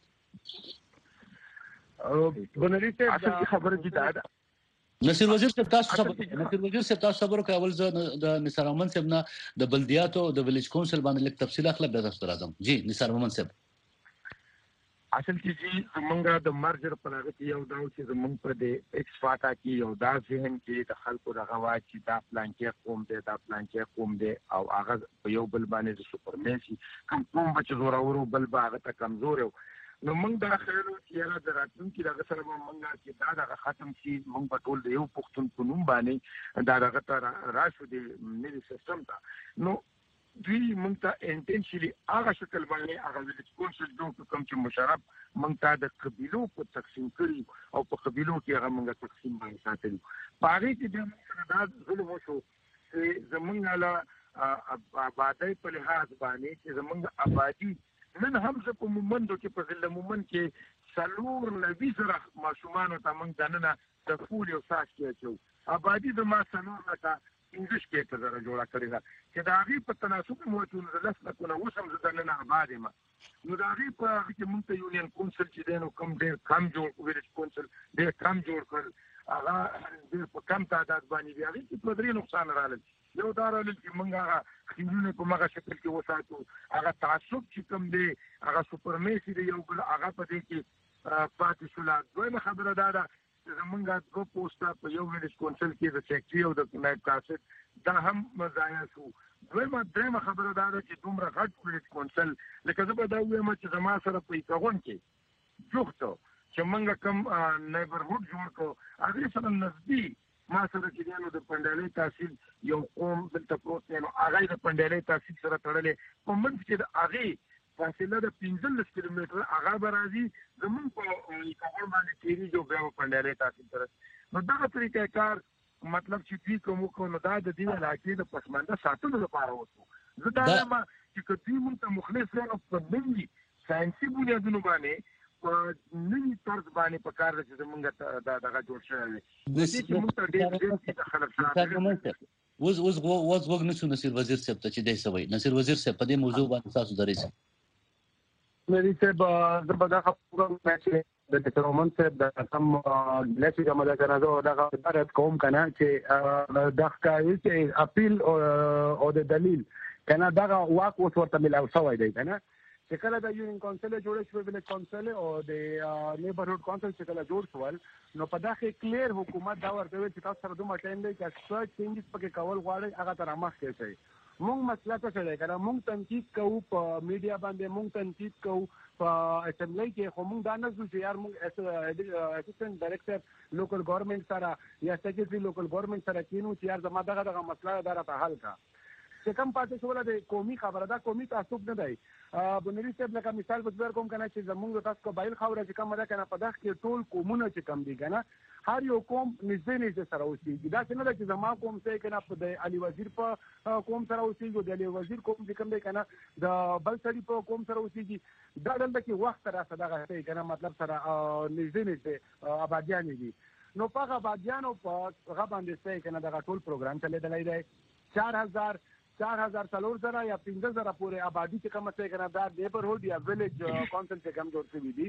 بنري ته خبره دي دا نصیر وزیر صاحب تاسو خبرو کوي، اول زه د نثار محمد صاحب نه د بلدیاتو او د ویلیج کونسل باندې لیک تفصیل اخلم بیا تاسو راځم. جی نثار محمد صاحب، اصل کې چې زمونږ د مرجر په هغه کې یو دا چې زمونږ په د ایکس فاټا کې یو دا ذهن کې د خلکو دغه وا چې دا پلان کې قوم دی او هغه په یو بل باندې د سپرمیسي کوم چې زورورو بل هغه ته کمزور نو موږ دا خیرو چې یاره د راتلونکي دغه سره به موږ چې دا دغه ختم شي، موږ په ټول د یو پښتون په نوم باندې دا دغه ته راشو د نوي سیستم ته، نو دوی موږ ته انټینشنلی هغه شکل باندې هغه ویلیج کونسل جوړ کوم چې مشرف موږ ته د قبیلو په تقسیم کړي او په قبیلو کې هغه موږ تقسیم باندې ساتلي. په هغې کې بیا موږ سره دا ظلم وشو چې زموږ له آبادۍ په لحاظ باندې چې زموږ آبادي نن هم زه په مومندو کې په ضلع مومند کې 4 زره ماشومانو ته موږ دننه د فول یو ساس کې اچو، آبادي زما 4 لکه 15 زره جوړه کړې ده چې د هغې په تناسب مو چې 10 لکونه اوس هم زه دننه آباد یم، نو د هغې په هغه کې موږ ته یونین کونسل چې دی نو کم ډېر کم جوړ، ویلیج کونسل ډېر کم جوړ کړل، هغه ډېر په کم تعداد باندې دي. هغې کې 2 نقصان راغلل. یو دا راغلل چې موږ هغه خیلونه په مغه شکل کې وساتو، هغه تعصب چې کوم دی هغه سپرمیسي دی یو بل هغه په دې کې پاتې شوله. دویمه خبره دا ده چې زموږ 2 پوسټه په یو ویلیج کونسل کې د سیکرټري او د نایب قاصد دا هم ضایع شو. درېمه خبره دا ده چې دومره غټ ویلیج کونسل لکه زه به دا ووایم چې زما سره په ایکاغون کې جوخته چې موږ کوم نیبرهوډ جوړ کړو هغې سره نږدې ما سره چې دی نو د پنډالۍ تحصیل یو قوم دلته پروت دی، نو هغه یې د پنډالۍ تحصیل سره تړلی، په منځ کې د هغې فاصله د 15 کیلومتره هغه به راځي زمونږ په ایکاغون باندې تېرېږي او بیا به پنډالۍ تحصیل سره. نو دغه طریقه کار مطلب چې دوی کوم وکړو نو دا د دې علاقې د پسمانده ساتلو لپاره وشو. زه دا وایم چې که دوی موږ ته مخلص دی نو په نوي ساینسي بنیادونو باندې په نوي طرز باندې په کار ده چې زمونږ دغه جوړ شوی دی. چې موږ ته ډېر خلک شامل اوس وګ نشو نصیر وزیر صاحب ته چې دی سوی. نصیر وزیر صاحب په دې موضوع باندې تاسو درېږئ. مری صاحب زه به دا خبره چې د ډاکټر محمد صاحب د کم ګلاسي جمله جنازه دغه عبارت کوم کنه چې د ښکاري چې اپیل او د دلیل کنه دغه واک اوس ورته ملاو شوی دی کنه چې کله د یونین کونسل جوړ شو، ویلیج کونسل او د نیبرهوډ کونسل چې کله جوړ شول نو په دغه کلیر حکومت دا ورته ویل چې تاسو سره دومره ټایم دی چې څه چینجز پکې کول غواړئ هغه تر مخکې شئ. مونږ مسله څه شی دی کنه مونږ تنقید کوو په میډیا باندې، مونږ تنقید کوو په اسمبلی کې، خو مونږ دا نه ځو چې یار مونږ اسسټنټ ډایرکټر لوکل ګورنمنټ سره یا سیکرټري لوکل ګورنمنټ سره کینو چې یار زما دغه مسله دا راته حل کا. چې کوم پاتې شوله د قومي خبره ده، قومي تعصب نه دی. بنري صاحب لکه مثال به کوم کنه چې زمونږ تاسو قبایل خاوره چې کومه ده کنه په دغه کې ټول قومونه چې کم دي کنه هر یو قوم نږدې سره اوسېږي. دا څه نه ده چې زما قوم څه کنه په د علي وزیر په قوم سره اوسېږي، د علي وزیر قوم چې کوم دی کنه د بل سړي په قوم سره اوسېږي. دا دلته کې وخت راځه دغه څه کنه مطلب سره نږدې آبادیان دي. نو په آبادیانو په هغه باندې څه کنه دغه ټول پروګرام چلیدلی دی. 4,000 زره یا 15 زره پورې آبادی چې کومه څه کنه دا نیبرهوډ یا ویلیج کونسل چې کوم جوړ شوي دي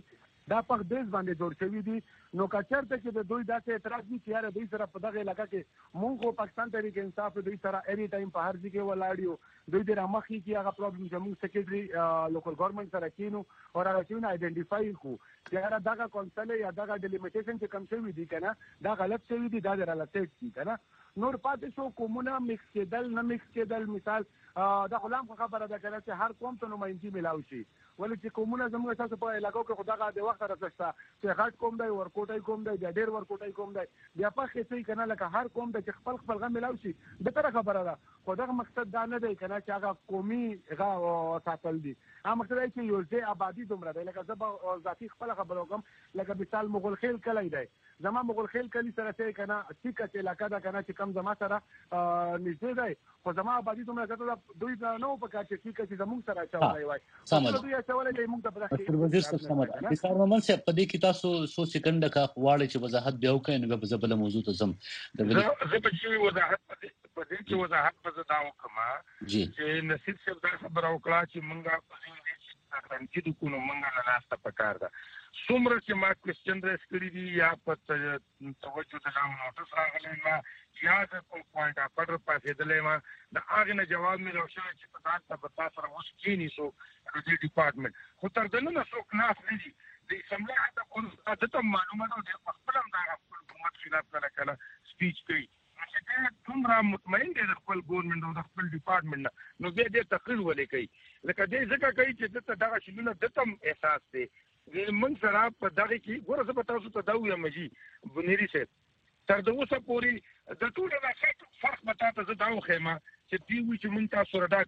دا په بیس باندې جوړ شوی دي. نو کچرته چې د دوی داسې اعتراض دي چې یاره دوی سره په دغه علاقه کې مونږ پاکستان تحریک انصاف دوی سره ایری ټایم په هر ځای کې ولاړیو. دوی د رامخي کې هغه پرابلم چې موږ سیکریټري لوکل ګورنمنت سره کینو او هغه چې نه ایډنټیفای کو چې یاره دغه کونسل یا دغه ډیلیمیټیشن چې کم شوی دي کنه دا غلط شوی دي دا ریلیټیټ دي کنه. نور پاتې شو کومونه میکس کېدل نه میکس کېدل. مثال دا غلام خبره ده کنه چې هر قوم ته نمائندګي ملاوي شي ولې چې کومونه زموږ تاسو په علاقو کې خدای د وخت راځستا چې غټ کوم دی ورکوټای کوم دی ډېر ورکوټای کوم دی بیا په خېسي کنه لکه هر قوم د خپل غو ملاوي شي د تر خبره ده. خدای مقصد دا نه دی کنه چې هغه قومي غا ساتل دي. هغه مقصد دی چې یو ځای آبادی دومره دی لکه زب ذاتی خپل خبرو کوم لکه مثال مغول خیل کلی دی. زما مغول خیل کلی سره چې کنه چې علاقه ده کنه چې کم زما سره نږدې دی خو زما آبادی دومره کته دوی نو په کار چې زموږ سره چاولای وای دوی چاولای موږ ته ډاکټر وزیر صاحب سمات نثار محمد صاحب په دې کې تاسو سو سکند کا واړی چې وضاحت بیا وکړئ نو به زبل موضوع ته زم زه په چې وضاحت په دې کې وضاحت په دا وکما چې نصیب صاحب دا خبر او کلا چې موږ په دې تنقید کوو موږ نه ناسته پکار ده. څومره چې ما کوېسچن ریس کړی دي یا په توجه د نام نوټس راغلی ما یا د پوینټ اپ پر پاسېدلې ما د هغه نه جواب مې راوښه چې په تاسو په تاسو سره اوس کینی سو د ډپارټمنټ خو تر دنه نه څوک ناس نه دي د سملا حتی کوم د معلوماتو د خپل هم د حکومت خلاف کله سپیچ کوي چې دا څومره مطمئن دي د خپل ګورنمنت او د خپل ډپارټمنټ نو دې تقریر ولې کوي لکه دې ځکه کوي چې دغه شنو د تم احساس دی من سره په دغه کې ګوره زه به تاسو ته دا وایم چې بنيري صاحب تر اوسه پورې د ټولو نه فرق به تاسو زه دا وایم چې دوی وایي چې موږ تاسو سره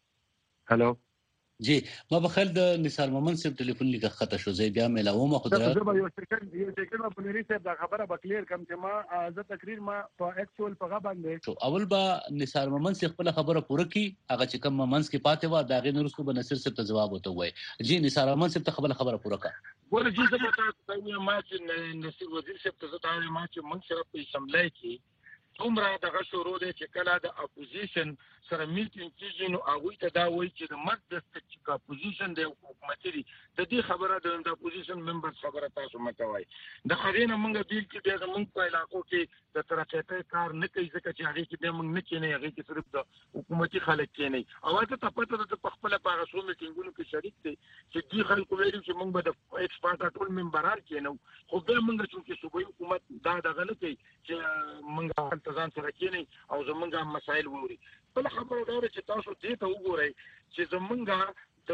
هلو جی ما بخیر د نثار محمد صاحب ټلیفون لیکه خطا شو زه بیا ملاوم خو درا یو سیکنډ په نری صاحب دا خبره بکلیر کم چې ما زه تقریر ما په اکچوال په باندې اول با نثار محمد صاحب خپل خبره پوره کی هغه چې کوم محمد کې پاتې و دا غي نورستو به نصر صاحب ته جواب وته وای. جی نثار محمد صاحب ته خبره پوره کا ګوره چې زه په تاسو ما چې نصیر وزیر صاحب ته زه دا ما چې موږ سره په اسمبلی کې څومره دغه شروع دی چې کله د اپوزیشن سره میټینګ کیږي نو هغه ته دا وایي چې د مرد د اپوزیشن د حکومت لري د دې خبره د اپوزیشن ممبر خبره تاسو متوي د خرینه موږ بیل کې د موږ په علاقو کې د ترقېته کار نه کوي ځکه چې هغه کې موږ نه کینې هغه کې صرف د حکومتي خلک کینې او ته پته د خپل په غوښتنو میټینګونو کې شریک دي چې دې خلکو ویلي چې موږ به د ایکسپورټ ټول ممبران کینو خو به موږ چې صوبایي حکومت دا دغه نه کوي چې موږ ځان سره کینې او زمونږه مسائل ووري. بل خبره دا چې تاسو دې ته وګورئ چې زمونږه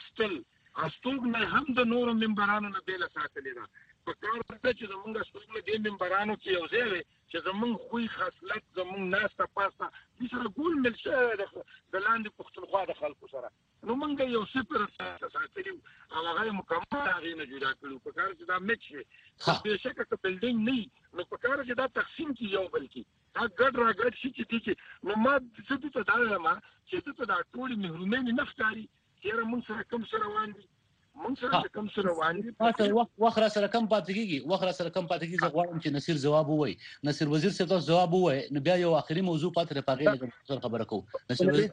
د استوګ نه هم د نورو ممبرانو نه بیل ساتلې ده په کار ده چې زمونږه استوګ د ممبرانو کې یو ځای چې زمونږ خوې خاصلت زمونږ ناسته پاسته د سره ګول مل شه د لاندې پښتونخوا د خلکو سره نو موږ یو صفر ساتلو او هغه مکمل هغه نه جوړ کړو په کار چې دا مکس شي په شکه ته بلډینګ نه نو په کار چې دا تقسیم کی یو بلکی دا ګډ را ګډ شي چې نو ما څه ته دا ما چې ته دا ټول محرومین نفتاري چې موږ سره کوم سره روان دي موږ سره کوم سره روان دي وخت را سره کم پاتې کیږي زه غواړم چې نصیر جواب ووایي. نصیر وزیر صاحب تاسو جواب ووایي نو بیا یو اخري موضوع پاتې راغلی خبره کوو. نصیر وزیر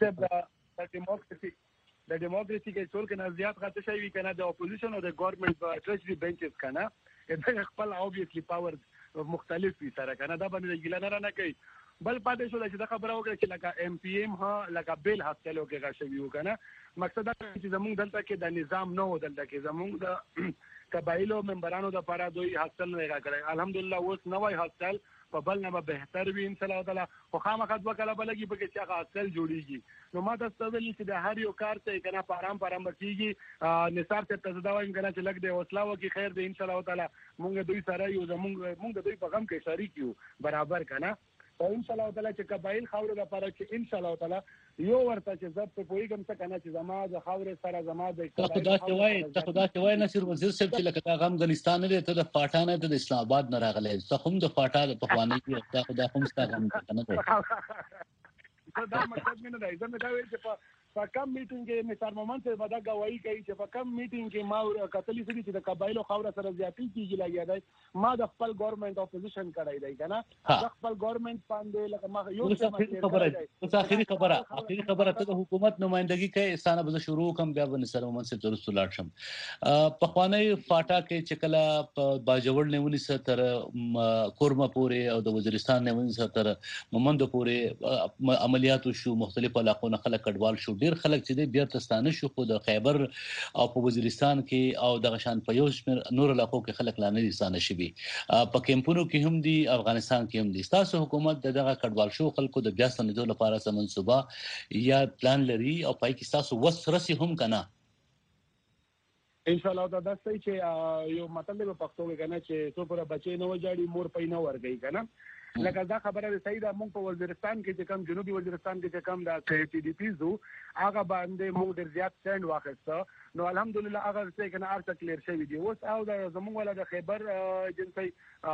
صاحب د ډیموکراسي کې ټول کنه زیات غته شي وی کنه د اپوزیشن او د ګورنمنت ټرشري بنچز کنه د خپل اوبویسلی پاور مختلف وي سره کنه دا باندې ګیله نه کوي. بل پاتې شو چې دا خبره وکړه چې لکه ام پی ایم ها لکه بیل هاستلو کې غشوي وکنه مقصد دا چې زموږ دلته کې د نظام نه و دلته کې زموږ د قبایلو ممبرانو د لپاره دوی هاستل نه راغلی الحمدلله اوس نوې هاستل په بل نه به بهتر وي ان شاء الله تعالی خو خامخا دوه کله بلګي په کې چې هغه هاستل جوړیږي نو ما تاسو ته ویل چې د هر یو کار ته کنه پارام بچیږي نثار ته تزدا وایم کنه چې لګ دی حوصله وکي خیر دی ان شاء الله تعالی مونږ دوی سره یو مونږ د دوی په غم کې شریک یو برابر کنه او ان شاء الله تعالی چې قبایل خاور لپاره چې ان شاء الله تعالی یو ورته چې زب په پویګم څه کنه چې زما د خاور سره زما د خدا ته وای نصیر وزیر صاحب چې لکه دا افغانستان نه ته د پټانه د اسلام آباد نه راغلی څه هم د پټا د پخوانی کې خدا هم ستاسو نه ده دا مقصد مې نه دی زه مې دا ویل چې په په کم میټینګ کې مثال مومن څه ودا غواړي کوي چې په کم میټینګ کې ما کتلې سړي چې د قبایلو خاور سره زیاتی کیږي لګیا دی ما د خپل ګورنمنت اپوزیشن کړای دی کنه د خپل ګورنمنت باندې لکه ما یو څه اخیری خبره ته د حکومت نمائندګي کوي استانه به شروع کوم بیا به نصر مومن څه درست لاړ شم په خوانی فاټا کې چې کله په باجوړ نیونی ستر کورما پورې او د وزیرستان نیونی ستر مومند پورې عملیات شو مختلف علاقو نه خلک کډوال شو ډیر خلک چې د بیرتستانه شو خو د خیبر او په وزیرستان کې او د غشان په یو شمیر نور علاقو کې خلک لا نه دي ستانه شوي په کیمپونو کې هم دي افغانستان کې هم دي تاسو حکومت دغه کډوال شو خلکو د بیا ستنېدو لپاره څه منصوبه یا پلان لري او پای کې تاسو وسرسي هم کنه ان شاء الله دا ستاسو چې یو مطلب په پښتو کې کنه چې څو پر بچي نه وځاړي مور پې نه ورګي کنه لکه دا خبره صحیح ده مونږ په وزیرستان کې چې کم جنوبي وزیرستان کې چې کم د ټي ډي پی زو هغه باندې مونږ ډیر زیات سټاند واخیسته نو الحمدلله هغه څه کنه ارته کلیر شوی دی اوس او د زموږ ولا د خیبر ایجنسی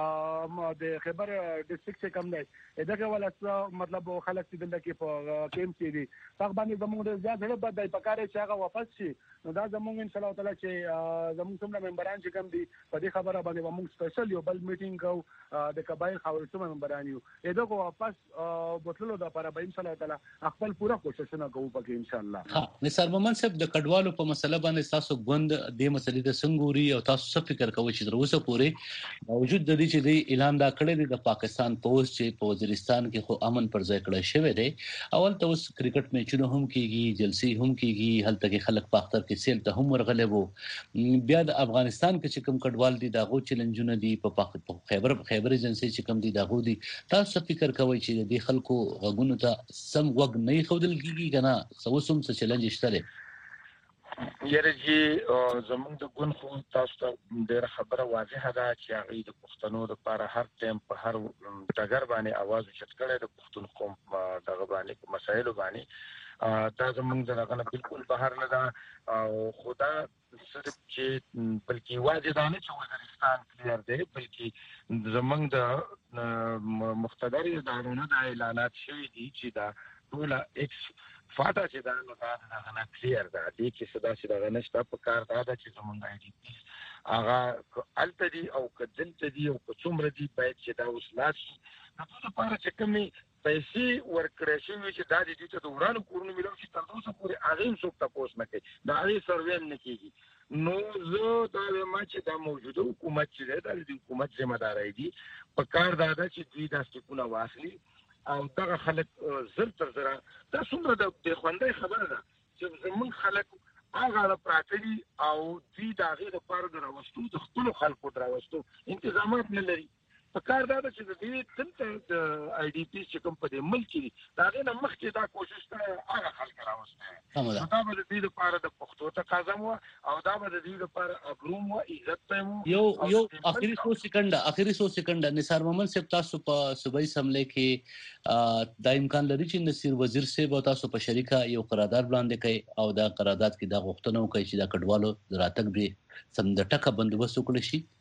د خیبر ډیسټریکټ چې کم دی دغه ولا مطلب خلک چې دلته کې په کیمپ کې دي هغه باندې زموږ ډیر زیات هله بد دی پکاره چې هغه واپس شي نو دا زموږ ان شاء الله تعالی چې زموږ څومره ممبران چې کم دي په دې خبره باندې موږ سپیشل یو بل میټینګ کو د قبایل خاورې ممبران یو دغه واپس بوتلو د لپاره به ان شاء الله تعالی خپل پوره کوششونه کوو پکې ان شاء الله نثار مومن صاحب د کډوالو په مسله باندې تاسو غوند د مسلې د څنګهوري او تاسو څه فکر کوئ چې تر اوسه پورې باوجود د دې چې د اعلان دا کړی دی د پاکستان پوز چې په وزیرستان کې خو امن پر ځای کړی شوی دی اول ته اوس کرکټ میچونه هم کیږي جلسي هم کیږي هلته کې خلک په اختر کې سیل ته هم ورغلي وو بیا د افغانستان کې چې کوم کډوال دي داغو چیلنجونه دي په خیبر ایجنسی چې کوم دي داغو دي تاسو فکر کوئ چې د خلکو غوږونو ته سم وګ نه خودل کیږي کنه سوسم څه چیلنج شته یره چې زمونږ د ګون خو تاسو ته ډېر خبره واضحه ده چې هغه د پښتنو لپاره هر ټیم په هر ټاګر باندې आवाज اوچت کړي د پښتون قوم دغه باندې مسایل باندې دا زمونږ دغه بالکل بهر نه ده او خدا صرف چې بلکې واجب ده نه چې وزیرستان کلیر دی بلکې زمونږ د مقتدر ادارونو د اعلانات شوي دي چې دا ټول ایکس فاټا چې دا نو دا غنا کلیر ده دي چې صدا چې دا نشته په کار دا چې زمونږ آی ډي پی هغه التدي او کدلته دي او څومره دي باید چې دا وسلات نو په لپاره چې کومي پیسې ورکړې شي چې دا دي ته ورانو کورونو ملو چې تر اوسه پورې هغه څوک تاسو نه کوي دا هغه سروې نه کیږي نو زه دا ما چې دا موجوده حکومت چې دا د حکومت ذمہ دار دی په کار دا چې دوی د استقونه واخلي او دغه خلک زر تر زر دا څومره د خوندې خبره ده چې زمون خلک هغه پراتلی او دوی د هغه لپاره دراوستو د خپل خلکو دراوستو انتظامات نه لري په کار دا چې د دې تل د آی ډي پی چې کوم په دې ملک کې دا نه مخکې دا کوشش کړه هغه خلک راوستي دا به د دې لپاره د پښتو تقاضا مو او دا به د دې لپاره ابروم او عزت مو یو اخري 100 سکند نثار مومن صاحب تاسو په صوبایي سملې کې دا امکان لري چې نصیر وزیر صاحب تاسو په شریکه یو قرارداد وړاندې کړي او دا قرارداد کې دا غوښتنه وکړي چې دا کډوالو راتګ به سم د ټکه بندوبست وکړي شي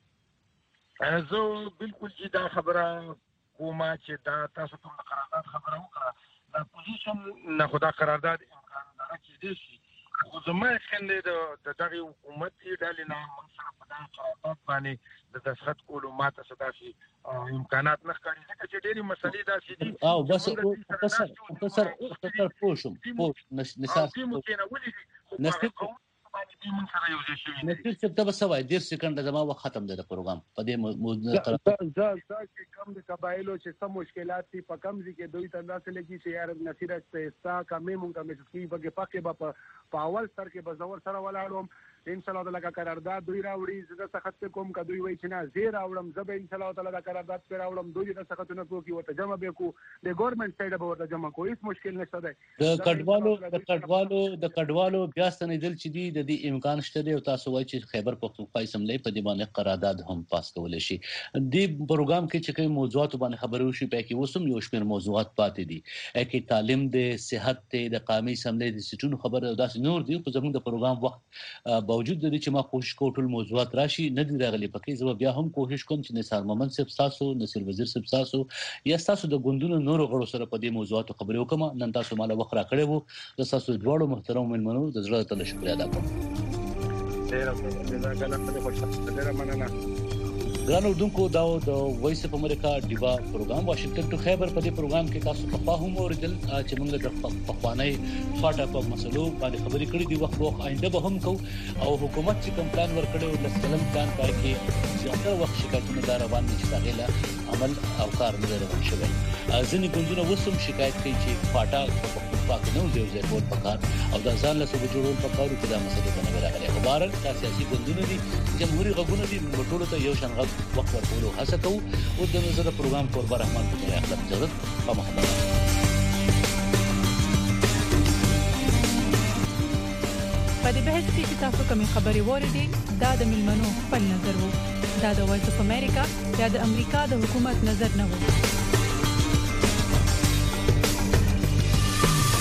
زه بالکل چې دا خبره کومه چې دا تاسو کوم قرارداد خبره وکړه دا پوزیشن نه خدا قرارداد امکان دا چې دي شي خو زما خلک د دغه حکومت کې ډالې نه موږ سره په دا قرارداد باندې د دستخط کولو ماته صدا شي امکانات نه ښکاري ځکه چې ډېری مسلې دا شي دي او بس تاسو پوښوم نثار نصیر صاحب ته وسوای ډیر سکند زما وخت ختم ده د پروګرام په دې چې کم د قبایلو چې سم مشکلات دي په کم ځکه دوی تنداسه لګي چې یار نصیر استا کمې مونږه مې کی بګه پکې په اول سر کې بزور سره ولاړم ان شاء الله تعالی کا قرارداد دوی راوړي زه سخت کوم کا دوی وای چې نه زه راوړم زه به ان شاء الله تعالی دا قرارداد پر راوړم دوی د سختونه کوي ورته جمع به کو د ګورنمنت سایډ به ورته جمع کوي هیڅ مشکل نشته ده د کډوالو بیا ستنېدل چې دي د دې امکان شته دی او تاسو وایي چې خیبر پختونخوا سملې په دې باندې قرارداد هم پاس کولای شي د پروګرام کې چې کوم موضوعات باندې خبرې وشي په کې وسم یو شمېر موضوعات پاتې دي کې تعلیم د صحت د قومي سملې د سټونو خبره او داس نور دی په زموږ د پروګرام وخت باوجود د دې چې ما کوشش کوم ټول موضوعات راشي نه دی راغلي پکې زه بیا هم کوشش کوم چې نثار محمد صاحب تاسو نصیر وزیر صاحب تاسو یا تاسو د ګوندونو نورو غړو سره په دې موضوعاتو خبرې وکم نن تاسو مال وخت را کړی وو د تاسو ډوړو محترم منو د زړه ته شکر ادا کوم ډیر مننه ګران اردوونکو دا د وایس اف امریکا ډیوا پروګرام واشنگټن ټو خیبر په دې پروګرام کې تاسو په فهم اوریدل چې موږ د پخوانۍ فاټا په مسلو باندې خبرې کړې دي وخت آینده به هم کو او حکومت چې کوم پلان ورکړي او لسلم پلان پای کې زیاته وخت شکایتونه دا روان دي چې داخله عمل او کار نه روان شوی ځینې ګوندونه وسوم شکایت کوي چې فاټا په نو ځای کول پکار او د ځان له څه جوړول پکار او دا مسله باندې راغلي خبره سیاسي ګوندونه دي جمهوریت غوونه دي ټول ته یو شان غږ وخت ورکولو هڅه کوو او د نظر پروګرام قربان رحمان په اخلاق ضرورت په محمد په دې بحث کې تاسو کومې خبرې وریدي دا د ملمنو خپل نظر وو دا د وایس اف امریکا یا د امریکا د حکومت نظر نه وو